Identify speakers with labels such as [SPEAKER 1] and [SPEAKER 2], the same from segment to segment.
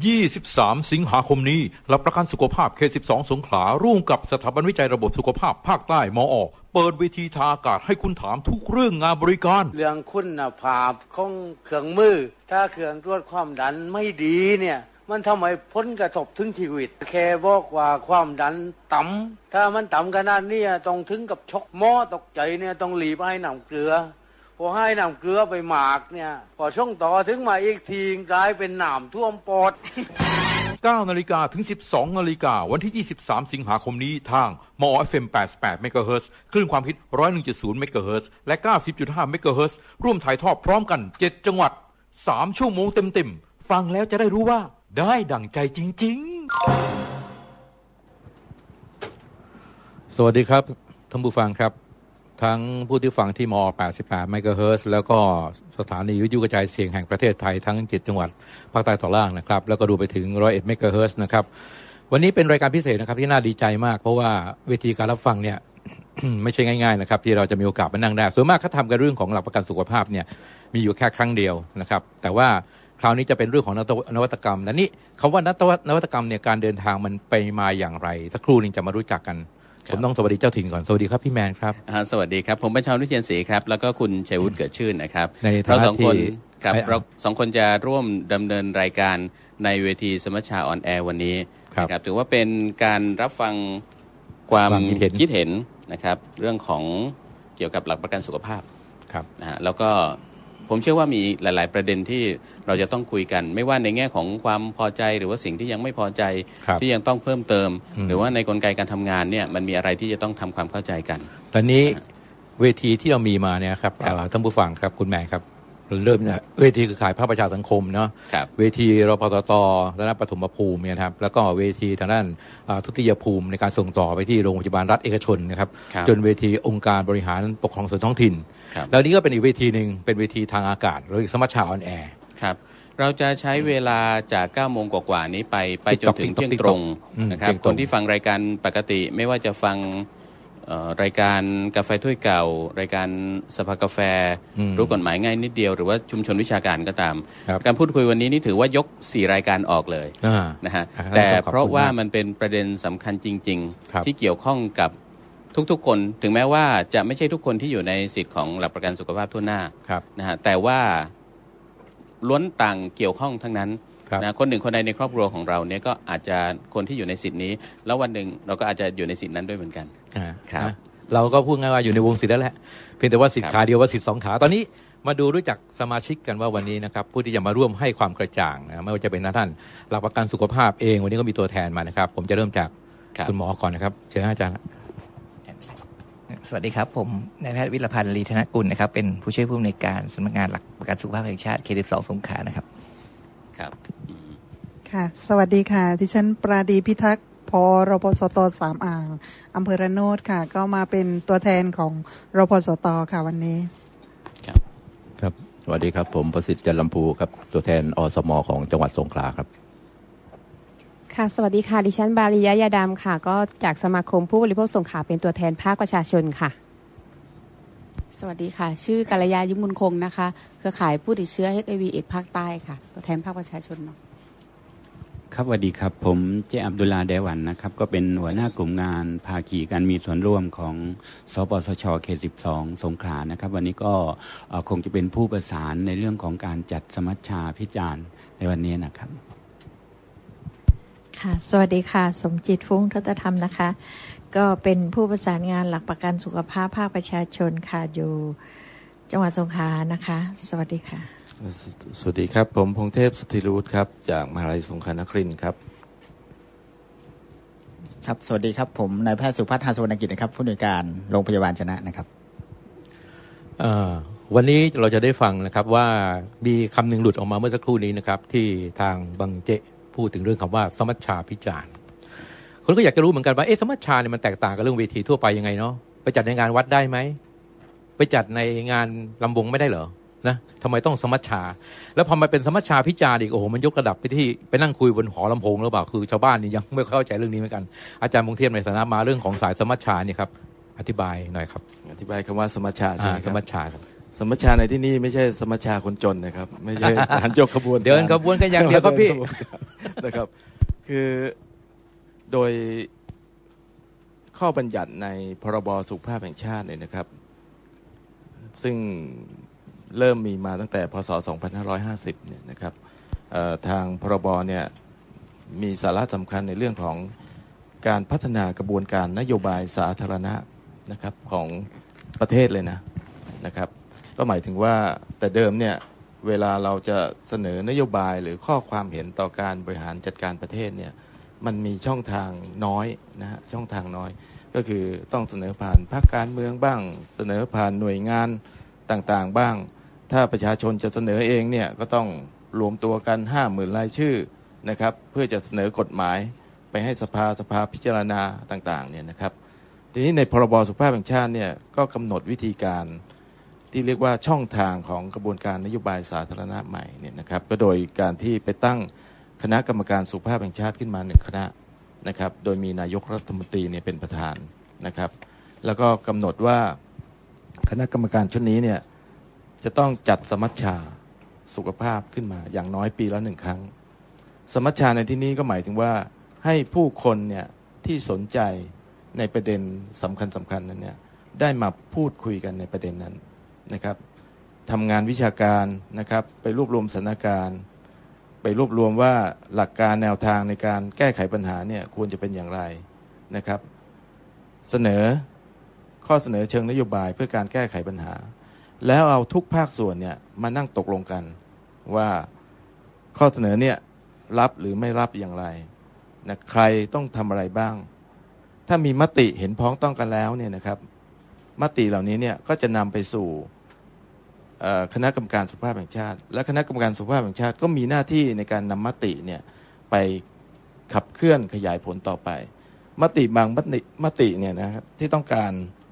[SPEAKER 1] 23 สิงหาคมนี้หลักประกันสุขภาพเขต 12 สงขลาร่วมกับสถาบันวิจัยระบบสุขภาพภาคใต้มอ.เปิดเวทีทางอากาศให้คุณถามทุกเรื่องงานบริการ
[SPEAKER 2] เรื่องคุณภาพของเครื่องมือถ้าเครื่องตรวจความดันไม่ดีเนี่ยมันทำให้ผลกระทบถึงชีวิตแค่บอกว่าความดันต่ำถ้ามันต่ำขนาดนี้ต้องถึงกับช็อกหมอตกใจเนี่ยต้องรีบให้น้ำเกลือพอให้น้ำเกลือไปหมากเนี่ยพอช่วงต่อถึงมาอีกทีกลายเป็นน้ำท่วมปอด
[SPEAKER 1] 9 นาฬิกาถึง 12 นาฬิกาวันที่ 23 สิงหาคมนี้ทางมอ FM 88 เมกะเฮิรตซ์คลื่นความถี่ 101.0 เมกะเฮิรตซ์และ 90.5 เมกะเฮิรตซ์ร่วมถ่ายทอดพร้อมกัน 7 จังหวัด 3 ชั่วโมงเต็มๆฟังแล้วจะได้รู้ว่าได้ดั่งใจจริงๆสวัสดีครับท่านผู้ฟังครับทั้งผู้ที่ฟังที่ม88 เมกะเฮิรตซ์แล้วก็สถานีวิทยุกระจายเสียงแห่งประเทศไทยทั้ง7จังหวัดภาคใต้ตอนล่างนะครับแล้วก็ดูไปถึง101 เมกะเฮิรตซ์นะครับวันนี้เป็นรายการพิเศษนะครับที่น่าดีใจมากเพราะว่าเวทีการรับฟังเนี่ย ไม่ใช่ง่ายๆนะครับที่เราจะมีโอกาสมานั่งได้ส่วนมากเขาทำกันเรื่องของหลักประกันสุขภาพเนี่ยมีอยู่แค่ครั้งเดียวนะครับแต่ว่าคราวนี้จะเป็นเรื่องของนวัตกรรมและนี่คำว่านวัตกรรมเนี่ยการเดินทางมันไปมาอย่างไรสักครู่นึงจะมารู้จักกันผมต้องสวัสดีเจ้าถิ่นก่อนสวัสดีครับพี่แมนครับ
[SPEAKER 3] สวัสดีครับผมบัญชาวิเชียรศรีครับแล้วก็คุณชัยวุฒิเกิดชื่นนะครับเราสองคนครับเราสองคนจะร่วมดำเนินรายการในเวทีสมัชชาออนแอร์วันนี้นะครับถือว่าเป็นการรับฟังความคิดเห็นนะครับเรื่องของเกี่ยวกับหลักประกันสุขภาพนะฮะแล้วก็ผมเชื่อว่ามีหลายๆประเด็นที่เราจะต้องคุยกันไม่ว่าในแง่ของความพอใจหรือว่าสิ่งที่ยังไม่พอใจที่ยังต้องเพิ่มเติมหรือว่าในกลไกการทำงานเนี่ยมันมีอะไรที่จะต้องทำความเข้าใจกัน
[SPEAKER 1] ตอนนี้เวทีที่เรามีมาเนี่ยครับท่านผู้ฟังครับคุณแม่ครับเริ่มเนี่ยเวทีคือขายภาคประชาสังคมเนาะเวทีรปตตและปฐมภูมิเนี่ยครับแล้วก็เวทีทางด้านทุติยภูมิในการส่งต่อไปที่โรงพยาบาลรัฐเอกชนนะครับจนเวทีองค์การบริหารปกครองส่วนท้องถิ่นแล้วนี้ก็เป็นอีกเวทีหนึ่งเป็นเวทีทางอากาศหรือสมัชชาออนแอร์
[SPEAKER 3] ครับเราจะใช้เวลาจาก9 โมงกว่าๆนี้ไปจนถึงเที่ยงตรงนะครับคนที่ฟังรายการปกติไม่ว่าจะฟังรายการกาแฟถ้วยเก่ารายการสภากาแฟรู้กฎหมายง่ายนิดเดียวหรือว่าชุมชนวิชาการก็ตามการพูดคุยวันนี้นี่ถือว่ายก4รายการออกเลยนะฮะแต่เพราะว่ามันเป็นประเด็นสำคัญจริงๆที่เกี่ยวข้องกับทุกๆคนถึงแม้ว่าจะไม่ใช่ทุกคนที่อยู่ในสิทธิ์ของหลักประกันสุขภาพทั่วหน้านะฮะแต่ว่าล้วนต่างเกี่ยวข้องทั้งนั้นนะคนหนึ่งคนใดในครอบครัวของเราเนี่ยก็อาจจะคนที่อยู่ในสิทธินี้แล้ววันหนึ่งเราก็อาจจะอยู่ในสิทธินั้นด้วยเหมือนกัน
[SPEAKER 1] ครับเราก็พูดง่ายว่าอยู่ในวงสิทธิ์แล้วแหละเพียงแต่ว่าสิทธิ์ขาเดียวว่าสิทธิ์2ขาตอนนี้มาดูรู้จักสมาชิกกันว่าวันนี้นะครับผู้ที่จะมาร่วมให้ความกระจ่างนะไม่ว่าจะเป็นท่านหลักประกันสุขภาพเองวันนี้ก็มีตัวแทนมานะครับผมจะเริ่มจากคุณหมอก่อนนะครับเชิญอาจารย์
[SPEAKER 4] สวัสดีครับผมนายแพทย์วิรพันธ์ลีธนกุลนะครับเป็นผู้ช่วยผู้อำนวยการสำนักงานหลักประกันสุขภาพแห่งชาติเขต 12 สงขลานะครับ
[SPEAKER 3] ครับ
[SPEAKER 5] ค่ะสวัสดีค่ะดิฉันปราดีพิทักษ์พรพสต3อ่างอำเภอระโนดค่ะก็มาเป็นตัวแทนของรพสตค่ะวันนี้
[SPEAKER 6] ครับสวัสดีครับผมประสิทธิ์จันทร์ลำพูครับตัวแทนอสมของจังหวัดสงขลาครับ
[SPEAKER 7] ค่ะสวัสดีค่ะดิฉันบาลียะยาดำค่ะก็จากสมาคมผู้บริโภคสงขลาเป็นตัวแทนภาคประชาชนค่ะ
[SPEAKER 8] สวัสดีค่ะชื่อกัลยายุมุนคงนะคะเครือข่ายผู้ติดเชื้อ HIV เอดส์ภาคใต้ค่ะตัวแทนภาคประชาชนเนาะ
[SPEAKER 9] ครับสวัสดีครับผมเจอับดุลลาเดวันนะครับก็เป็นหัวหน้ากลุ่มงานภาคีการมีส่วนร่วมของสปสชเขต 12 สงขลานะครับวันนี้ก็คงจะเป็นผู้ประสานในเรื่องของการจัดสมัชชาพิจารณ์ในวันนี้นะครับ
[SPEAKER 10] ค่ะสวัสดีค่ะสมจิตฟุ้งทัตธรรมนะคะก็เป็นผู้ประสานงานหลักประกันสุขภาพภาคประชาชนค่ะอยู่จังหวัดสงขลานะคะสวัสดีค่ะ
[SPEAKER 11] สวัสดีครับผมพงษ์เทพสุทธิรูตครับจากมหาวิทยาลัยสงขลานครินทร์ครับ
[SPEAKER 12] ครับสวัสดีครับผมนายแพทย์สุพัฒน์ หาสวรรณกิจนะครับผู้อำนวยการโรงพยาบาลชนะนะครับ
[SPEAKER 1] วันนี้เราจะได้ฟังนะครับว่ามีคำหนึ่งหลุดออกมาเมื่อสักครู่นี้นะครับที่ทางบังเจพูดถึงเรื่องคำว่าสมัชชาพิจารณ์คนก็อยากจะรู้เหมือนกันว่าสมัชชาเนี่ยมันแตกต่างกับเรื่องเวทีทั่วไปยังไงเนาะไปจัดในงานวัดได้ไหมไปจัดในงานลำวงไม่ได้เหรอนะทำไมต้องสมัชชาแล้วพอมาเป็นสมัชชาพิจารณ์อีกโอ้โหมันยกระดับไปที่ไปนั่งคุยบนหอลำโพงหรือเปล่าคือชาวบ้านนี่ยังไม่เข้าใจเรื่องนี้เหมือนกันอาจารย์มงเทียมในฐานะมาเรื่องของสายสมัชชาเนี่ยครับอธิบายหน่อยครับ
[SPEAKER 11] อธิบายคำว่าสมัชชาใช่ไหม
[SPEAKER 1] สมัชชาครับ
[SPEAKER 11] สมัชชาในที่นี้ไม่ใช่สมัชชาคนจนนะครับไม่ใช่การยกขบวน
[SPEAKER 1] เดินขบวนกันอย่างเดียวครับพี่
[SPEAKER 11] นะครับคือโดยข้อบัญญัติในพรบสุขภาพแห่งชาติเนี่ยนะครับซึ่งเริ่มมีมาตั้งแต่พศ 2550 เนี่ยนะครับทางพรบเนี่ยมีสาระสำคัญในเรื่องของการพัฒนากระบวนการนโยบายสาธารณะนะครับของประเทศเลยนะครับก็หมายถึงว่าแต่เดิมเนี่ยเวลาเราจะเสนอนโยบายหรือข้อความเห็นต่อการบริหารจัดการประเทศเนี่ยมันมีช่องทางน้อยนะฮะช่องทางน้อยก็คือต้องเสนอผ่านพรรคการเมืองบ้างเสนอผ่านหน่วยงานต่างๆบ้างถ้าประชาชนจะเสนอเองเนี่ยก็ต้องรวมตัวกัน 50,000 รายชื่อนะครับเพื่อจะเสนอกฎหมายไปให้สภาพิจารณาต่างๆเนี่ยนะครับทีนี้ในพรบสุขภาพแห่งชาติเนี่ยก็กำหนดวิธีการที่เรียกว่าช่องทางของกระบวนการนโยบายสาธารณะใหม่เนี่ยนะครับก็โดยการที่ไปตั้งคณะกรรมการสุขภาพแห่งชาติขึ้นมา1คณะนะครับโดยมีนายกรัฐมนตรีเนี่ยเป็นประธานนะครับแล้วก็กำหนดว่าคณะกรรมการชุดนี้เนี่ยจะต้องจัดสมัชชาสุขภาพขึ้นมาอย่างน้อยปีละ1ครั้งสมัชชาในที่นี้ก็หมายถึงว่าให้ผู้คนเนี่ยที่สนใจในประเด็นสำคัญนั้นเนี่ยได้มาพูดคุยกันในประเด็นนั้นนะครับทำงานวิชาการนะครับไปรวบรวมสถานการณ์ไปรวบรวมว่าหลักการแนวทางในการแก้ไขปัญหาเนี่ยควรจะเป็นอย่างไรนะครับเสนอข้อเสนอเชิงนโยบายเพื่อการแก้ไขปัญหาแล้วเอาทุกภาคส่วนเนี่ยมานั่งตกลงกันว่าข้อเสนอเนี่ยรับหรือไม่รับอย่างไรนะใครต้องทำอะไรบ้างถ้ามีมติเห็นพ้องต้องกันแล้วเนี่ยนะครับมติเหล่านี้เนี่ยก็จะนำไปสู่คณะกรรมการสุขภาพแห่งชาติและคณะกรรมการสุขภาพแห่งชาติก็มีหน้าที่ในการนำมติเนี่ยไปขับเคลื่อนขยายผลต่อไปมติบางมติเนี่ยนะครับที่ต้องการ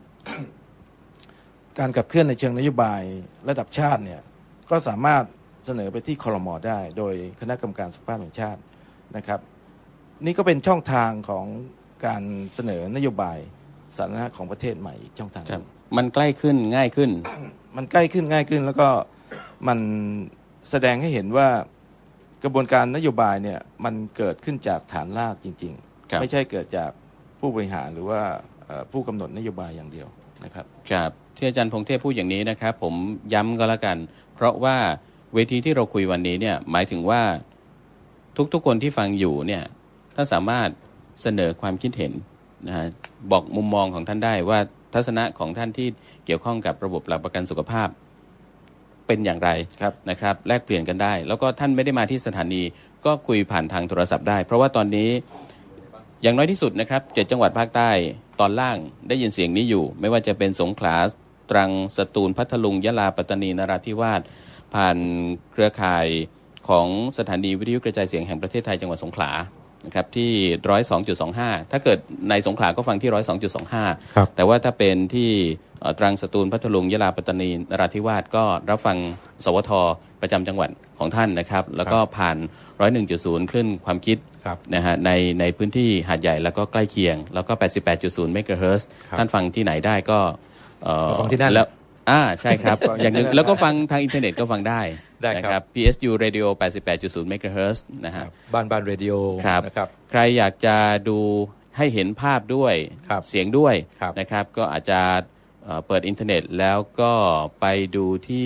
[SPEAKER 11] การขับเคลื่อนในเชิงนโยบายระดับชาติเนี่ยก็สามารถเสนอไปที่ครม.ได้โดยคณะกรรมการสุขภาพแห่งชาตินะครับนี่ก็เป็นช่องทางของการเสนอนโยบายสาธารณะของประเทศใหม่อีกช่องทาง
[SPEAKER 3] มันใกล้ขึ้นง่ายขึ้น
[SPEAKER 11] มันใกล้ขึ้นง่ายขึ้นแล้วก็มันแสดงให้เห็นว่ากระบวนการนโยบายเนี่ยมันเกิดขึ้นจากฐานรากจริงๆไม่ใช่เกิดจากผู้บริหารหรือว่าผู้กำหนดนโยบายอย่างเดียวนะครับ
[SPEAKER 3] ครับที่อาจารย์พงเทพพูดอย่างนี้นะครับผมย้ำก็แล้วกันเพราะว่าเวทีที่เราคุยวันนี้เนี่ยหมายถึงว่าทุกคนที่ฟังอยู่เนี่ยถ้าสามารถเสนอความคิดเห็นนะฮะบอกมุมมองของท่านได้ว่าทัศนะของท่านที่เกี่ยวข้องกับระบบหลักประกันสุขภาพเป็นอย่างไรนะครับแลกเปลี่ยนกันได้แล้วก็ท่านไม่ได้มาที่สถานีก็คุยผ่านทางโทรศัพท์ได้เพราะว่าตอนนี้อย่างน้อยที่สุดนะครับ7จังหวัดภาคใต้ตอนล่างได้ยินเสียงนี้อยู่ไม่ว่าจะเป็นสงขลาตรังสตูลพัทลุงยะลาปัตตานีนราธิวาสผ่านเครือข่ายของสถานีวิทยุกระจายเสียงแห่งประเทศไทยจังหวัดสงขลานะครับที่ 102.25 ถ้าเกิดในสงขลาก็ฟังที่ 102.25 แต่ว่าถ้าเป็นที่ตรังสตูลพัทลุงยะลาปัตตานีนราธิวาสก็รับฟังสวทประจำจังหวัดของท่านนะครับแล้วก็ผ่าน 101.0 คลื่นความคิดนะฮะในพื้นที่หาดใหญ่แล้วก็ใกล้เคียงแล้วก็ 88.0 เมกะเฮิรตซ์ท่านฟังที่ไหนได้ก็
[SPEAKER 1] ฟังที่นั่น
[SPEAKER 3] แล้วใช่ครับ อย่างนึงแล้วก็ฟังทางอินเทอร์เน็ตก็ฟังได้นะครับ PSU Radio 88.0 เมกะเฮิรตซ์นะฮะ
[SPEAKER 1] บ้านเรดิโอ
[SPEAKER 3] นะครับใครอยากจะดูให้เห็นภาพด้วยเสียงด้วยนะครับก็อาจจะเปิดอินเทอร์เน็ตแล้วก็ไปดูที่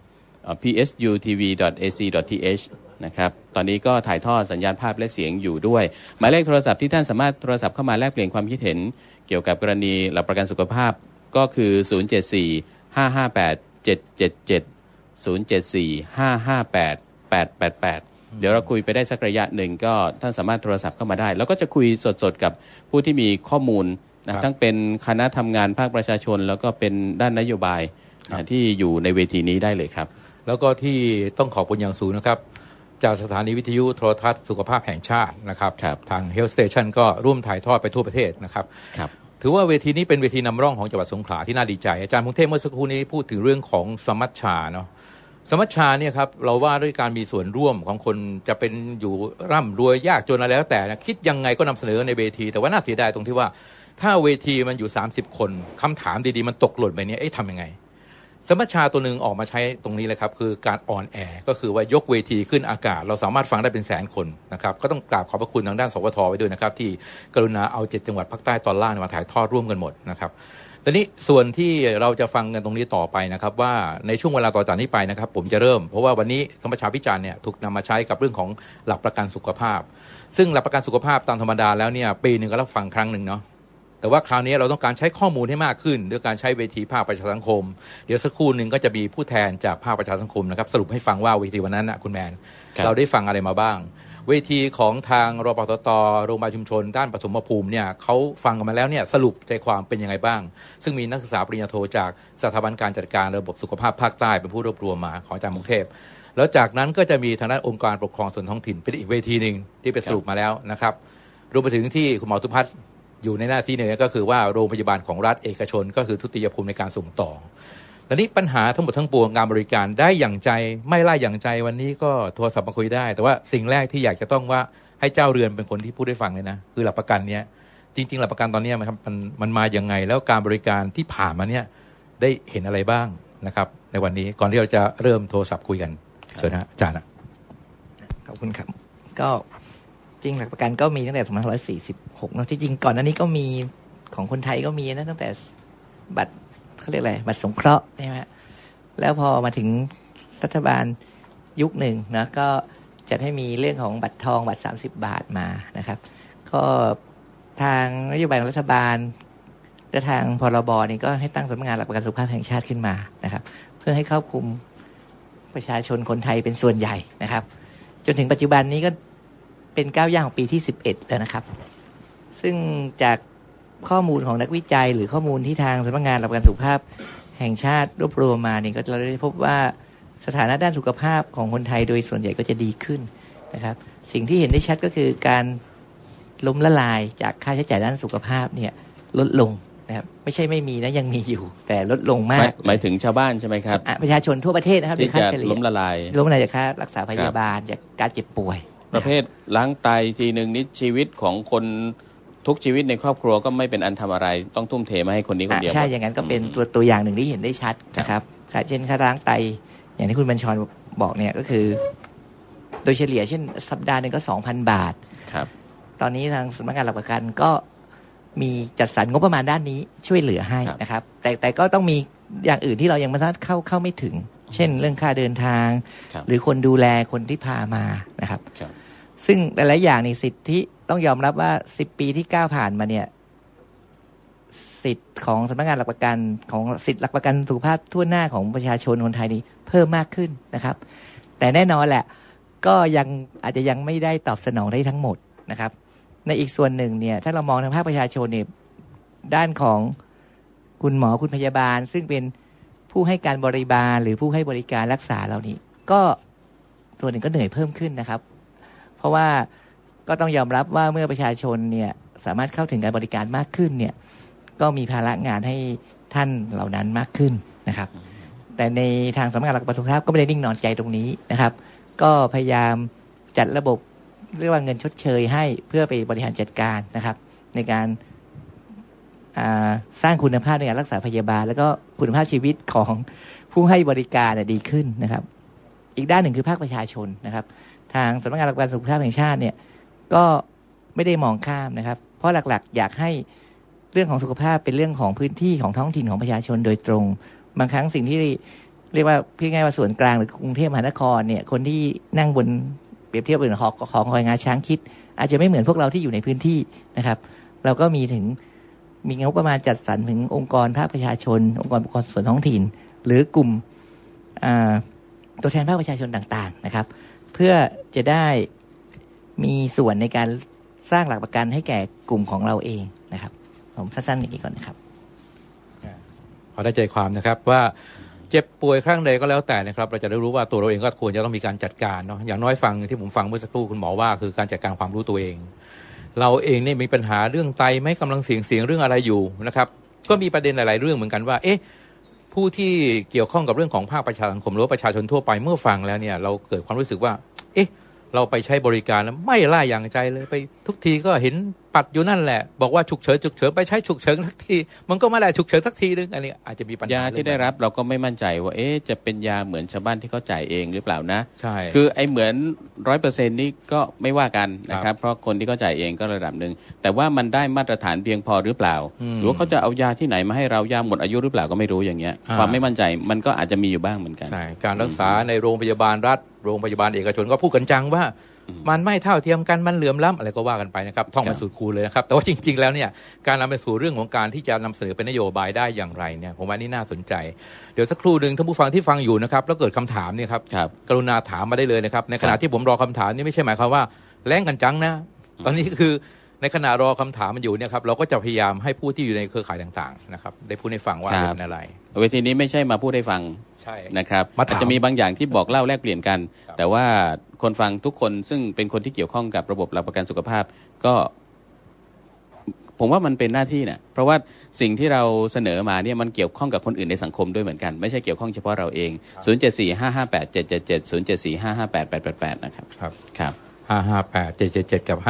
[SPEAKER 3] psutv.ac.th นะครับตอนนี้ก็ถ่ายทอดสัญญาณภาพและเสียงอยู่ด้วยหมายเลขโทรศัพท์ที่ท่านสามารถโทรศัพท์เข้ามาแลกเปลี่ยนความคิดเห็นเกี่ยวกับกรณีหลักประกันสุขภาพก็คือ 074-558-777 074-558-888 เดี๋ยวเราคุยไปได้สักระยะหนึ่งก็ท่านสามารถโทรศัพท์เข้ามาได้แล้วก็จะคุยสดๆกับผู้ที่มีข้อมูลนะทั้งเป็นคณะทำงานภาคประชาชนแล้วก็เป็นด้านนโยบายที่อยู่ในเวทีนี้ได้เลยครับ
[SPEAKER 1] แล้วก็ที่ต้องขอบคุณอย่างสูงนะครับจากสถานีวิทยุโทรทัศน์สุขภาพแห่งชาตินะครับทาง Health Station ก็ร่วมถ่ายทอดไปทั่วประเทศนะครับถือว่าเวทีนี้เป็นเวทีนำร่องของจังหวัดสงขลาที่น่าดีใจอาจารย์พงเทพเมื่อสักครู่นี้พูดถึงเรื่องของสมัชชาเนาะสมัชชาเนี่ยครับเราว่าด้วยการมีส่วนร่วมของคนจะเป็นอยู่ร่ำรวยยากจนอะไรแล้วแต่นะคิดยังไงก็นำเสนอในเวทีแต่ว่าน่าเสียดายตรงที่ว่าถ้าเวทีมันอยู่30คนคำถามดีๆมันตกหล่นไปเนี่ยทำยังไงสมัชชาตัวหนึ่งออกมาใช้ตรงนี้เลยครับคือการออนแอร์ก็คือว่ายกเวทีขึ้นอากาศเราสามารถฟังได้เป็นแสนคนนะครับก็ต้องกราบขอบพระคุณทางด้านสวทไว้ด้วยนะครับที่กรุณาเอา7จังหวัดภาคใต้ตอนล่างมาถ่ายทอดร่วมกันหมดนะครับตอนนี้ส่วนที่เราจะฟังกันตรงนี้ต่อไปนะครับว่าในช่วงเวลาต่อจากนี้ไปนะครับผมจะเริ่มเพราะว่าวันนี้สมัชชาพิจารณ์เนี่ยถูกนำมาใช้กับเรื่องของหลักประกันสุขภาพซึ่งหลักประกันสุขภาพตามธรรมดาแล้วเนี่ยปีนึงก็รับฟังครั้งนึงเนาะแต่ว่าคราวนี้เราต้องการใช้ข้อมูลให้มากขึ้นด้วยการใช้เวทีภาคประชาสังคมเดี๋ยวสักครู่นึงก็จะมีผู้แทนจากภาคประชาสังคมนะครับสรุปให้ฟังว่าเวทีวันนั้นนะคุณแมนเราได้ฟังอะไรมาบ้างเวทีของทางรปตต.โรงพยาบาลชุมชนด้านปฐมภูมิเนี่ยเขาฟังกันมาแล้วเนี่ยสรุปใจความเป็นยังไงบ้างซึ่งมีนักศึกษาปริญญาโทจากสถาบันการจัดการระบบสุขภาพภาคใต้เป็นผู้รวบรวมมาของอาจารย์มุกเทพแล้วจากนั้นก็จะมีทางด้านองค์การปกครองส่วนท้องถิ่นเป็นอีกเวทีนึงที่ไปสรุปมาแล้วนะครับรวมไปถึงที่คุณหมอทุพัฒน์อยู่ในหน้าที่หนึ่งก็คือว่าโรงพยาบาลของรัฐเอกชนก็คือทุติยภูมิในการส่งต่อตอนนี้ปัญหาทั้งหมดทั้งปวงงานบริการได้อย่างใจไม่ไล่อย่างใจวันนี้ก็โทรศัพท์มาคุยได้แต่ว่าสิ่งแรกที่อยากจะต้องว่าให้เจ้าเรือนเป็นคนที่พูดให้ฟังเลยนะคือหลักประกันเนี้ยจริงๆหลักประกันตอนนี้มันมาอย่างไงแล้วการบริการที่ผ่านมาเนี่ยได้เห็นอะไรบ้างนะครับในวันนี้ก่อนที่เราจะเริ่มโทรศัพท์คุยกันเชิญนะอาจารย์
[SPEAKER 4] ขอบคุณครับก็จริงหลักประกันก็มีตั้งแต่2546เนาะที่จริงก่อนหน้านี้ก็มีของคนไทยก็มีนะตั้งแต่บัตรเขาเรียกอะไรบัตรสงเคราะห์ใช่ไหมแล้วพอมาถึงรัฐบาลยุคหนึ่งนะก็จัดให้มีเรื่องของบัตรทองบัตร30 บาทมานะครับก็ทางนโยบายของรัฐบาลและทางพรบนี่ก็ให้ตั้งสำนักงานหลักประกันสุขภาพแห่งชาติขึ้นมานะครับเพื่อให้ครอบคลุมประชาชนคนไทยเป็นส่วนใหญ่นะครับจนถึงปัจจุบันนี้ก็เป็นก้าวย่างของปีที่11แล้วนะครับซึ่งจากข้อมูลของนักวิจัยหรือข้อมูลที่ทางสำนักงานหลักประกันสุขภาพแห่งชาติรวบรวมมานี่ก็เราได้พบว่าสถานะด้านสุขภาพของคนไทยโดยส่วนใหญ่ก็จะดีขึ้นนะครับสิ่งที่เห็นได้ชัดก็คือการล้มละลายจากค่าใช้จ่ายด้านสุขภาพเนี่ยลดลงนะครับไม่ใช่ไม่มีนะยังมีอยู่แต่ลดลงมาก
[SPEAKER 3] หมายถึงชาวบ้านใช่ไหมครับ
[SPEAKER 4] ประชาชนทั่วประเทศนะครับ
[SPEAKER 3] ที่จะล้มละลาย
[SPEAKER 4] จากค่ารักษาพยาบาลจากการเจ็บป่วย
[SPEAKER 3] ประเภทล้างไตทีนึงนี่ชีวิตของคนทุกชีวิตในครอบครัวก็ไม่เป็นอันทำอะไรต้องทุ่มเทมาให้คนนี้คนเดียว
[SPEAKER 4] ใช่อย่างนั้นก็เป็นตัวอย่างหนึ่งที่เห็นได้ชัดนะครับเช่นค่าล้างไตอย่างที่คุณบัญชรบอกเนี่ยก็คือโดยเฉลี่ยเช่นสัปดาห์นึงก็ 2,000 บาท
[SPEAKER 3] ครับ
[SPEAKER 4] ตอนนี้ทางสำนักงานหลักประกันก็มีจัดสรรงบประมาณด้านนี้ช่วยเหลือให้นะครับแต่ก็ต้องมีอย่างอื่นที่เรายังไม่สามารถเข้าไม่ถึงเช่นเรื่องค่าเดินทางหรือคนดูแลคนที่พามานะครับซึ่งหลายๆอย่างนี่สิทธิต้องยอมรับว่า10 ปีที่ก้าวผ่านมาเนี่ยสิทธิ์ของสำนักงานหลักประกันของสิทธิหลักประกันสุขภาพทั่วหน้าของประชาชนคนไทยนี้เพิ่มมากขึ้นนะครับแต่แน่นอนแหละก็ยังอาจจะยังไม่ได้ตอบสนองได้ทั้งหมดนะครับในอีกส่วนหนึ่งเนี่ยถ้าเรามองทางภาคประชาชนเนี่ยด้านของคุณหมอคุณพยาบาลซึ่งเป็นผู้ให้การบริการหรือผู้ให้บริการรักษาเรานี้ก็ส่วนหนึ่งก็เหนื่อยเพิ่มขึ้นนะครับเพราะว่าก็ต้องยอมรับว่าเมื่อประชาชนเนี่ยสามารถเข้าถึงการบริการมากขึ้นเนี่ยก็มีภาระงานให้ท่านเหล่านั้นมากขึ้นนะครับแต่ในทางสำนักงานหลักประกันสุขภาพก็ไม่ได้นิ่งนอนใจตรงนี้นะครับก็พยายามจัดระบบเรียกว่าเงินชดเชยให้เพื่อไปบริหารจัดการนะครับในการสร้างคุณภาพในการรักษาพยาบาลแล้วก็คุณภาพชีวิตของผู้ให้บริการดีขึ้นนะครับอีกด้านหนึ่งคือภาคประชาชนนะครับทางสำนักงานหลักประกันสุขภาพแห่งชาติเนี่ยก็ไม่ได้มองข้ามนะครับเพราะหลักๆอยากให้เรื่องของสุขภาพเป็นเรื่องของพื้นที่ของท้องถิ่นของประชาชนโดยตรงบางครั้งสิ่งที่เรียกว่าพี่ง่ายว่าส่วนกลางหรือกรุงเทพมหานครเนี่ยคนที่นั่งบนเปรียบเทียบเป็นของคอยงาช้างคิดอาจจะไม่เหมือนพวกเราที่อยู่ในพื้นที่นะครับเราก็มีงบประมาณจัดสรรถึงองค์กรภาคประชาชนองค์กรปกครองส่วนท้องถิ่นหรือกลุ่มตัวแทนภาคประชาชนต่างๆนะครับเพื่อจะได้มีส่วนในการสร้างหลักประกันให้แก่กลุ่มของเราเองนะครับผมสั้นๆอย่างนี้ก่อนนะครับ
[SPEAKER 1] พอได้ใจความนะครับว่าเจ็บป่วยครั้งใดก็แล้วแต่นะครับเราจะได้รู้ว่าตัวเราเองก็ควรจะต้องมีการจัดการเนาะอย่างน้อยฟังที่ผมฟังเมื่อสักครู่คุณหมอว่าคือการจัดการความรู้ตัวเองเราเองเนี่ยมีปัญหาเรื่องไตไหมกำลังเสี่ยงเรื่องอะไรอยู่นะครับก็มีประเด็นหลายๆเรื่องเหมือนกันว่าผู้ที่เกี่ยวข้องกับเรื่องของภาคประชาสังคมหรือว่าประชาชนทั่วไปเมื่อฟังแล้วเนี่ยเราเกิดความรู้สึกว่าเราไปใช้บริการแล้วไม่ล่าอย่างใจเลยไปทุกทีก็เห็นปัดอยู่นั่นแหละบอกว่าฉุกเฉินไปใช้ฉุกเฉินสักทีมันก็ไม่ได้ฉุกเฉินสักทีนึงอันนี้อาจจะมีปัญหาย
[SPEAKER 3] าที่ได้รับเราก็ไม่มั่นใจว่าจะเป็นยาเหมือนชาวบ้านที่เขาจ่ายเองหรือเปล่านะ
[SPEAKER 1] ใช่
[SPEAKER 3] คือไอ้เหมือน 100% นี่ก็ไม่ว่ากันนะครับเพราะคนที่เขาจ่ายเองก็ระดับนึงแต่ว่ามันได้มาตรฐานเพียงพอหรือเปล่าหรือว่าเขาจะเอายาที่ไหนมาให้เรายาหมดอายุหรือเปล่าก็ไม่รู้อย่างเงี้ยความไม่มั่นใจมันก็อาจจะมีอยู่บ้างเหมือนกัน
[SPEAKER 1] ใช่การรักษาในโรงพยาบาลรัฐโรงพยาบาลเอกชนก็พูดกันจังว่ามันไม่เท่าเทียมกันมันเหลื่อมล้ำอะไรก็ว่ากันไปนะครับท่องมาสู่ครูเลยนะครับแต่ว่าจริงๆแล้วเนี่ยการนำไปสู่เรื่องของการที่จะนำเสนอเป็นนโยบายได้อย่างไรเนี่ยผมว่านี่น่าสนใจเดี๋ยวสักครู่หนึ่งท่านผู้ฟังที่ฟังอยู่นะครับแล้วเกิดคำถามเนี่ยครับกรุณาถามมาได้เลยนะครับในขณะที่ผมรอคำถามนี่ไม่ใช่หมายความว่าแล้งกันจังนะตอนนี้คือในขณะรอคำถามมันอยู่เนี่ยครับเราก็จะพยายามให้ผู้ที่อยู่ในเครือข่ายต่างๆนะครับได้พูดให้ฟังว่าเป็นอะไร
[SPEAKER 3] เวทีนี้ไม่ใช่มาพูดให้ฟังนะครับอาจจะมีบางอย่างที่บอกเล่าแลกเปลี่ยนกันแต่ว่าคนฟังทุกคนซึ่งเป็นคนที่เกี่ยวข้องกับระบบหลักประกันสุขภาพก็ผมว่ามันเป็นหน้าที่นะเพราะว่าสิ่งที่เราเสนอมาเนี่ยมันเกี่ยวข้องกับคนอื่นในสังคมด้วยเหมือนกันไม่ใช่เกี่ยวข้องเฉพาะเราเอง074-558-777 074-558-888นะครับครับ
[SPEAKER 1] 558-777กับ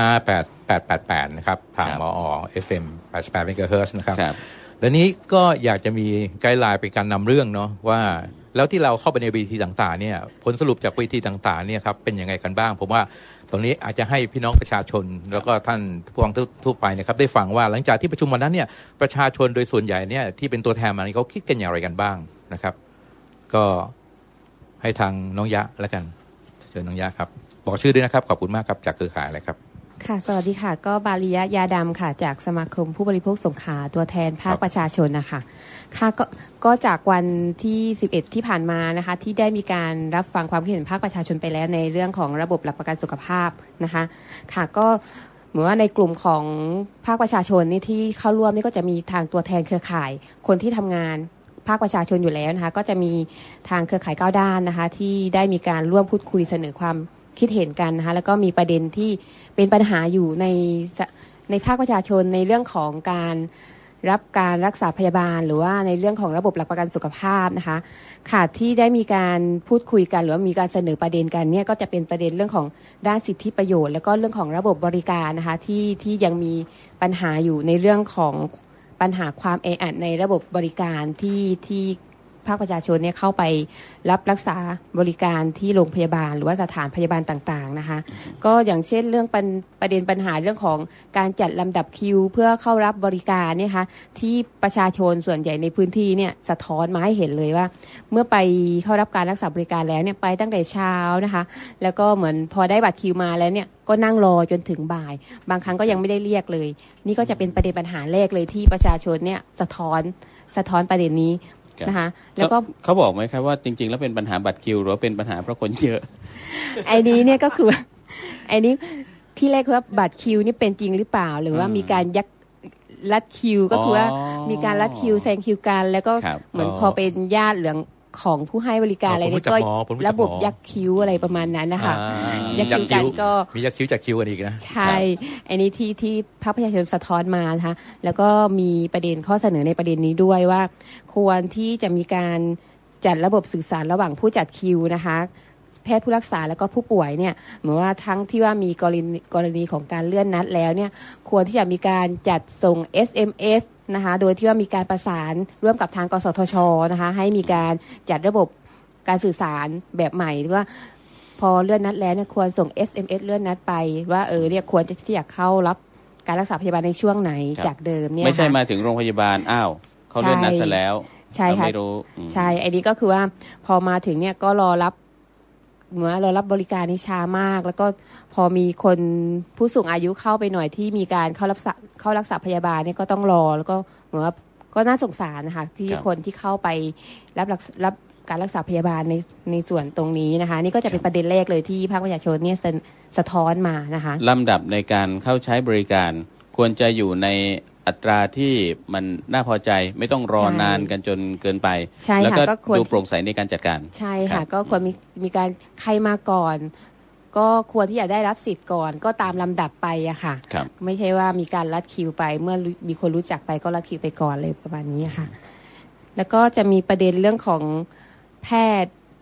[SPEAKER 1] 58888นะครับทางมอ FM 88 เมกะเฮิรตซ์นะครับแล้วนี้ก็อยากจะมีไกด์ไลน์เป็นการนำเรื่องเนาะว่าแล้วที่เราเข้าไปในเวทีต่างๆเนี่ยผลสรุปจากเวทีต่างๆเนี่ยครับเป็นยังไงกันบ้างผมว่าตรงนี้อาจจะให้พี่น้องประชาชนแล้วก็ท่านผู้ฟังทั่วไปนะครับได้ฟังว่าหลังจากที่ประชุมวันนั้นเนี่ยประชาชนโดยส่วนใหญ่เนี่ยที่เป็นตัวแทนมาเขาคิดกันอย่างไรกันบ้างนะครับก็ให้ทางน้องยะแล้วกันเชิญน้องยะครับบอกชื่อด้วยนะครับขอบคุณมากครับจากเครือข่ายอะไรครับ
[SPEAKER 7] ค่ะสวัสดีค่ะก็บาลียะดำค่ะจากสมาคมผู้บริโภคสงขลาตัวแทนภาคประชาชนนะคะค่ะก็จากวันที่11ที่ผ่านมานะคะที่ได้มีการรับฟังความคิดเห็นภาคประชาชนไปแล้วในเรื่องของระบบหลักประกันสุขภาพนะคะค่ะก็เหมือนว่าในกลุ่มของภาคประชาชนนี่ที่เข้าร่วมนี่ก็จะมีทางตัวแทนเครือข่ายคนที่ทำงานภาคประชาชนอยู่แล้วนะคะก็จะมีทางเครือข่าย9ด้านนะคะที่ได้มีการร่วมพูดคุยเสนอความคิดเห็นกันนะคะแล้วก็มีประเด็นที่เป็นปัญหาอยู่ในภาคประชาชนในเรื่องของการรับการรักษาพยาบาลหรือว่าในเรื่องของระบบหลักประกันสุขภาพนะคะค่ะที่ได้มีการพูดคุยกันหรือว่ามีการเสนอประเด็นกันเนี่ยก็จะเป็นประเด็นเรื่องของด้านสิทธิประโยชน์แล้วก็เรื่องของระบบบริการนะคะที่ยังมีปัญหาอยู่ในเรื่องของปัญหาความแออัดในระบบบริการที่ภาคประชาชนเนี่ยเข้าไปรับรักษาบริการที่โรงพยาบาลหรือว่าสถานพยาบาลต่างๆนะคะก็อย่างเช่นเรื่องประเด็นปัญหาเรื่องของการจัดลำดับคิวเพื่อเข้ารับบริการเนี่ยค่ะที่ประชาชนส่วนใหญ่ในพื้นที่เนี่ยสะท้อนมาให้เห็นเลยว่าเมื่อไปเข้ารับการรักษาบริการแล้วเนี่ยไปตั้งแต่เช้านะคะแล้วก็เหมือนพอได้บัตรคิวมาแล้วเนี่ยก็นั่งรอจนถึงบ่ายบางครั้งก็ยังไม่ได้เรียกเลยนี่ก็จะเป็นประเด็นปัญหาแรกเลยที่ประชาชนเนี่ยสะท้อนประเด็นนี้นะคะแล้วก็
[SPEAKER 3] เขาบอกไหมครับว่าจริงๆแล้วเป็นปัญหาบัตรคิวหรือเป็นปัญหาเพราะคนเยอะ
[SPEAKER 7] ไอ้นี้เนี่ยก็คือไอ้นี้ที่แรกว่าบัตรคิวนี่เป็นจริงหรือเปล่าหรือว่ามีการลัดคิวก็คือว่ามีการลัดคิวแซงคิวกันแล้วก็เหมือนพอเป็นญาติเหลืองของผู้ให้บริการอะไรนี่ก็ระบบยักคิวอะไรประมาณนั้นนะคะ
[SPEAKER 1] ยักคิวกันก็มียักคิวจากคิวกันอีกนะ
[SPEAKER 7] ใช่อันนี้ที่ภาคประชาชนสะท้อนมานะคะแล้วก็มีประเด็นข้อเสนอในประเด็นนี้ด้วยว่าควรที่จะมีการจัดระบบสื่อสารระหว่างผู้จัดคิวนะคะแพทย์ผู้รักษาแล้วก็ผู้ป่วยเนี่ยเหมือนว่าทั้งที่ว่ามีกรณีของการเลื่อนนัดแล้วเนี่ยควรที่จะมีการจัดส่ง SMSนะคะโดยที่ว่ามีการประสานร่วมกับทางกสทชนะคะให้มีการจัดระบบการสื่อสารแบบใหม่ว่าพอเลื่อนนัดแล้วเนี่ยควรส่ง SMS เลื่อนนัดไปว่าเรียกควรที่อยากเข้ารับการรักษาพยาบาลในช่วงไหนจากเดิมเนี่ย
[SPEAKER 3] ไม่ใช่มาถึงโรงพยาบาลอ้าวเขาเลื่อนนัดซะแล้ว
[SPEAKER 7] ใช่ค่ะ
[SPEAKER 3] ไม่รู้
[SPEAKER 7] ใช่ไอ้นี้ก็คือว่าพอมาถึงเนี่ยก็รอรับบริการนี่ช้ามากแล้วก็พอมีคนผู้สูงอายุเข้าไปหน่อยที่มีการเข้ารักษาพยาบาลเนี่ยก็ต้องรอแล้วก็เหมือนว่าก็น่าสงสารนะคะที่คนที่เข้าไปรับการรักษาพยาบาลในส่วนตรงนี้นะคะนี่ก็จะเป็นประเด็นแรกเลยที่ภาคประชาชนเนี่ยสะท้อนมานะคะ
[SPEAKER 3] ลำดับในการเข้าใช้บริการควรจะอยู่ในอัตราที่มันน่าพอใจไม่ต้องรอนานกันจนเกินไปแล้วก็ดูโปร่งใสในการจัดการ
[SPEAKER 7] ใช่ค่ะก็ควรมีการใครมาก่อนก็ควรที่จะได้รับสิทธิ์ก่อนก็ตามลำดับไปอะค่ะไม่ใช่ว่ามีการลัดคิวไปเมื่อมีคนรู้จักไปก็ลัดคิวไปก่อนเลยประมาณนี้ค่ะแล้วก็จะมีประเด็นเรื่องของแพทย์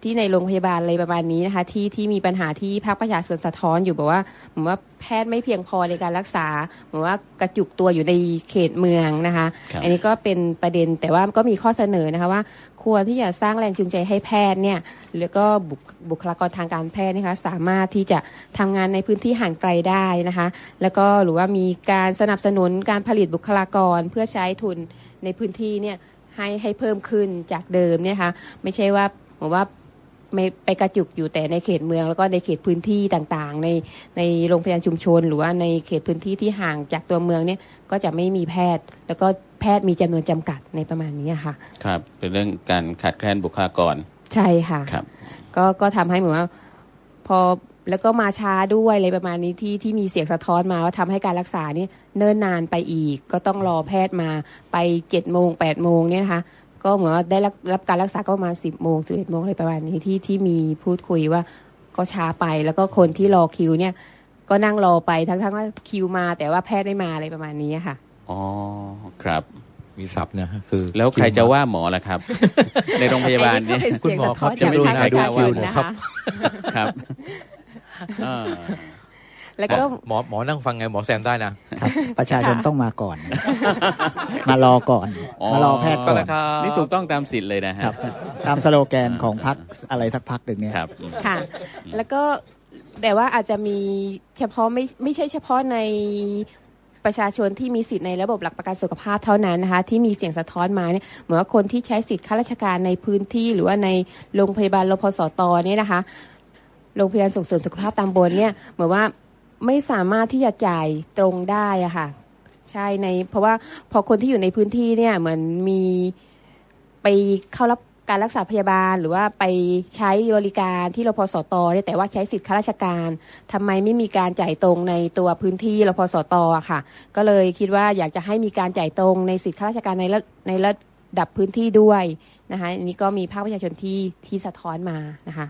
[SPEAKER 7] ที่ในโรงพยาบาลอะไรประมาณนี้นะคะที่มีปัญหาที่ภาคประชาชนสะท้อนอยู่บอกว่าเหมือนว่าแพทย์ไม่เพียงพอในการรักษาเหมือนว่ากระจุกตัวอยู่ในเขตเมืองนะคะอันนี้ก็เป็นประเด็นแต่ว่าก็มีข้อเสนอนะคะว่าควรที่จะสร้างแรงจูงใจให้แพทย์เนี่ยแล้วก็บุคลากรทางการแพทย์นะคะสามารถที่จะทำงานในพื้นที่ห่างไกลได้นะคะแล้วก็หรือว่ามีการสนับสนุนการผลิตบุคลากรเพื่อใช้ทุนในพื้นที่เนี่ยให้เพิ่มขึ้นจากเดิมเนี่ยค่ะไม่ใช่ว่าบอกว่าไม่ไปกระจุกอยู่แต่ในเขตเมืองแล้วก็ในเขตพื้นที่ต่างๆในโรงพยาบาลชุมชนหรือว่าในเขตพื้นที่ที่ห่างจากตัวเมืองเนี่ยก็จะไม่มีแพทย์แล้วก็แพทย์มีจำนวนจำกัดในประมาณนี้ค่ะ
[SPEAKER 3] ครับเป็นเรื่องการขาดแคลนบุคลากร
[SPEAKER 7] ใช่ค่ะครับก็ทำให้เหมือนว่าพอแล้วก็มาช้าด้วยอะไรประมาณนี้ที่มีเสียงสะท้อนมาว่าทำให้การรักษาเนี่ยเนิ่นนานไปอีกก็ต้องรอแพทย์มาไป7 โมง 8 โมงเนี่ยนะคะก็เหมือนว่าได้รับการรักษาก็ประมาณ10 โมง 11 โมงอะไรประมาณนี้ที่มีพูดคุยว่าก็ช้าไปแล้วก็คนที่รอคิวเนี่ยก็นั่งรอไปทั้งว่าคิวมาแต่ว่าแพทย์ไม่มาอะไรประมาณนี้ค่ะ
[SPEAKER 3] อ๋อครับ
[SPEAKER 1] มีศัพท์นะคือ
[SPEAKER 3] แล้วใครจะว่าหมอล่ะครับ ในโรงพยาบาลนี้
[SPEAKER 7] คุณหมอครับจะรู้นะดูคิวนะครับ
[SPEAKER 3] ครับ
[SPEAKER 7] แล้วก็
[SPEAKER 1] หมอนั่งฟังไงหมอแซมได้นะ
[SPEAKER 12] ประชาชนต้องมาก่อนมารอก่อนมารอแพทย์ก่อน
[SPEAKER 3] นี่ถูกต้องตามสิทธิ์เลยนะครับ
[SPEAKER 12] ตามสโลแกนของพรรคอะไรสักพรรคหนึ่งเนี่ย
[SPEAKER 3] ครับ
[SPEAKER 7] ค่ะแล้วก็แต่ว่าอาจจะมีเฉพาะไม่ใช่เฉพาะในประชาชนที่มีสิทธิ์ในระบบหลักประกันสุขภาพเท่านั้นนะคะที่มีเสียงสะท้อนมาเนี่ยเหมือนว่าคนที่ใช้สิทธิ์ข้าราชการในพื้นที่หรือว่าในโรงพยาบาลรพสตเนี่ยนะคะโรงพยาบาลส่งเสริมสุขภาพตำบลเนี่ยเหมือนว่าไม่สามารถที่จะจ่ายตรงได้อะค่ะใช่เพราะว่าพอคนที่อยู่ในพื้นที่เนี่ยเหมือนมีไปเข้ารับการรักษาพยาบาลหรือว่าไปใช้บริการที่รพสตเนี่ยแต่ว่าใช้สิทธิ์ข้าราชการทำไมไม่มีการจ่ายตรงในตัวพื้นที่รพสตอะค่ะก็เลยคิดว่าอยากจะให้มีการจ่ายตรงในสิทธิ์ข้าราชการในระดับพื้นที่ด้วยนะคะอันนี้ก็มีภาคประชาชนที่สะท้อนมานะคะ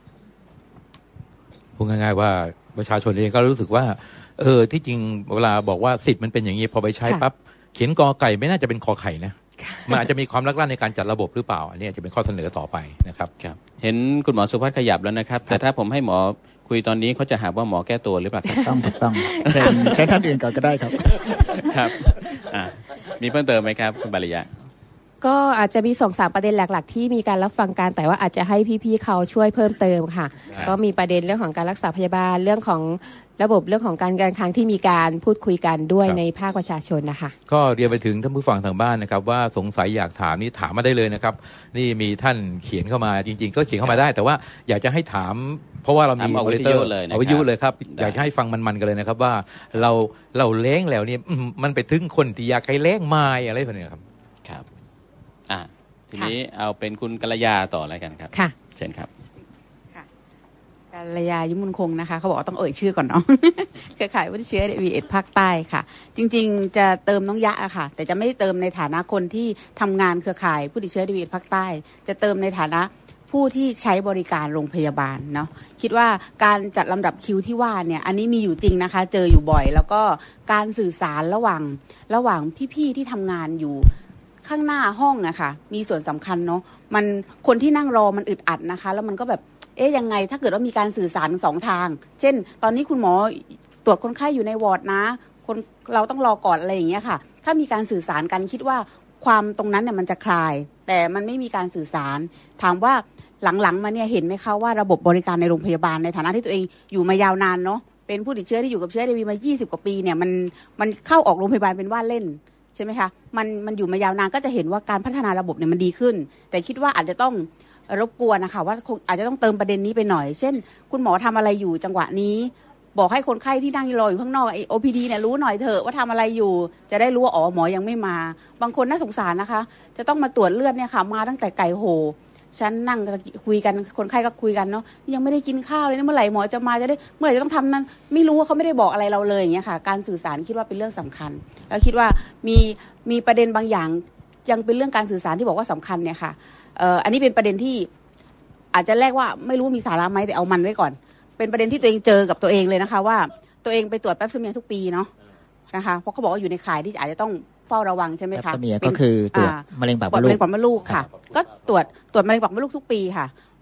[SPEAKER 1] พูดง่ายๆว่าประชาชนเองก็รู้สึกว่าที่จริงเวลาบอกว่าสิทธิ์มันเป็นอย่างนี้พอไปใช้ปั๊บเขียนกอไก่ไม่น่าจะเป็นคอไข่นะมันอาจจะมีความลักลั่นในการจัดระบบหรือเปล่าอันนี้จะเป็นข้อเสนอต่อไปนะครับ
[SPEAKER 3] ครับเห็นคุณหมอสุภัทรขยับแล้วนะครับแต่ถ้าผมให้หมอคุยตอนนี้เขาจะหาว่าหมอแก้ตัวหรือเปล่าครับ
[SPEAKER 12] ต้องใช้ท่านอื่นก่อนก็ได้ครับ
[SPEAKER 3] ครับมีเพิ่มเติมไหมครับคุณบาริยะ
[SPEAKER 7] ก็อาจจะมี 2-3 ประเด็นหลักๆที่มีการรับฟังกันแต่ว่าอาจจะให้พี่ๆเขาช่วยเพิ่มเติมค่ะก็มีประเด็นเรื่องของการรักษาพยาบาลเรื่องของระบบเรื่องของการคลังที่มีการพูดคุยกันด้วยในภาคประชาชนนะคะ
[SPEAKER 1] ก็เรียนไปถึงท่านผู้ฟังทางบ้านนะครับว่าสงสัยอยากถามนี่ถามมาได้เลยนะครับนี่มีท่านเขียนเข้ามาจริงๆก็เขียนเข้ามาได้แต่ว่าอยากจะให้ถามเพราะว่าเรามี
[SPEAKER 3] มอนิเตอร์เลย
[SPEAKER 1] เอาวิทยุเลยครับอยากจะให้ฟังมันๆกันเลยนะครับว่าเราเล้งแล้วนี่มันไปถึงคนที่อยากให้เล้งมาอะไรแบบนี้ครับ
[SPEAKER 3] ครับทีนี้เอาเป็นคุณกัลยาต่ออะไรกันครับ
[SPEAKER 7] ค่ะ
[SPEAKER 3] เชิญครับ
[SPEAKER 8] ค่ะกัลยายุมุนคงนะคะเขาบอกว่าต้องเอ่ยชื่อก่อนเนาะ เครือข่ายผู้ติดเชื้อ HIV ภาคใต้ค่ะจริงๆจะเติมน้องยะอะค่ะแต่จะไม่เติมในฐานะคนที่ทำงานเครือข่ายผู้ติดเชื้อ HIV ภาคใต้จะเติมในฐานะผู้ที่ใช้บริการโรงพยาบาลเนาะคิดว่าการจัดลำดับคิวที่ว่าเนี่ยอันนี้มีอยู่จริงนะคะเจออยู่บ่อยแล้วก็การสื่อสารระหว่างพี่ๆที่ทำงานอยู่ข้างหน้าห้องนะคะมีส่วนสำคัญเนาะมันคนที่นั่งรอมันอึดอัดนะคะแล้วมันก็แบบยังไงถ้าเกิดว่ามีการสื่อสาร2 ทางเช่นตอนนี้คุณหมอตรวจคนไข้อยู่ในวอร์ดนะเราต้องรอก่อนอะไรอย่างเงี้ยค่ะถ้ามีการสื่อสารกันคิดว่าความตรงนั้นเนี่ยมันจะคลายแต่มันไม่มีการสื่อสารถามว่าหลังๆมาเนี่ยเห็นไหมคะว่าระบบบริการในโรงพยาบาลในฐานะที่ตัวเองอยู่มายาวนานเนาะเป็นผู้ติดเชื้อที่อยู่กับเชื้อ HIV มา20 กว่าปีเนี่ยมันเข้าออกโรงพยาบาลเป็นว่าเล่นใช่ไหมคะมันอยู่มายาวนานก็จะเห็นว่าการพัฒนาระบบเนี่ยมันดีขึ้นแต่คิดว่าอาจจะต้องรบกวนนะคะว่าอาจจะต้องเติมประเด็นนี้ไปหน่อยเช่นคุณหมอทำอะไรอยู่จังหวะนี้บอกให้คนไข้ที่นั่งรออยู่ข้างนอกOPD เนี่ยรู้หน่อยเถอะว่าทำอะไรอยู่จะได้รู้ว่าอ๋อหมอยังไม่มาบางคนน่าสงสารนะคะจะต้องมาตรวจเลือดเนี่ยค่ะมาตั้งแต่ไก่โหฉันนั่งคุยกันคนไข้ก็คุยกันเนาะยังไม่ได้กินข้าวเลยนะเมื่อไหร่หมอจะมาจะได้เมื่อไหร่จะต้องทำนั้นไม่รู้ว่าเขาไม่ได้บอกอะไรเราเลยอย่างเงี้ยค่ะการสื่อสารคิดว่าเป็นเรื่องสำคัญแล้วคิดว่ามีประเด็นบางอย่างยังเป็นเรื่องการสื่อสารที่บอกว่าสำคัญเนี่ยค่ะอันนี้เป็นประเด็นที่อาจจะแรกว่าไม่รู้มีสาระไหมแต่เอามันไว้ก่อนเป็นประเด็นที่ตัวเองเจอกับตัวเองเลยนะคะว่าตัวเองไปตรวจแปปซิเมียทุกปีเนาะนะคะเพราะเขาบอกว่าอยู่ในข่ายที่อาจจะต้องเฝ้าระวังใช่ไหมคะ
[SPEAKER 12] แปปซิเมียก็คือตรวจมะเร็งปากมดลูก
[SPEAKER 8] ค่ะก็ตรวจมะเร็งปากมดลูกทุกปีค่ะ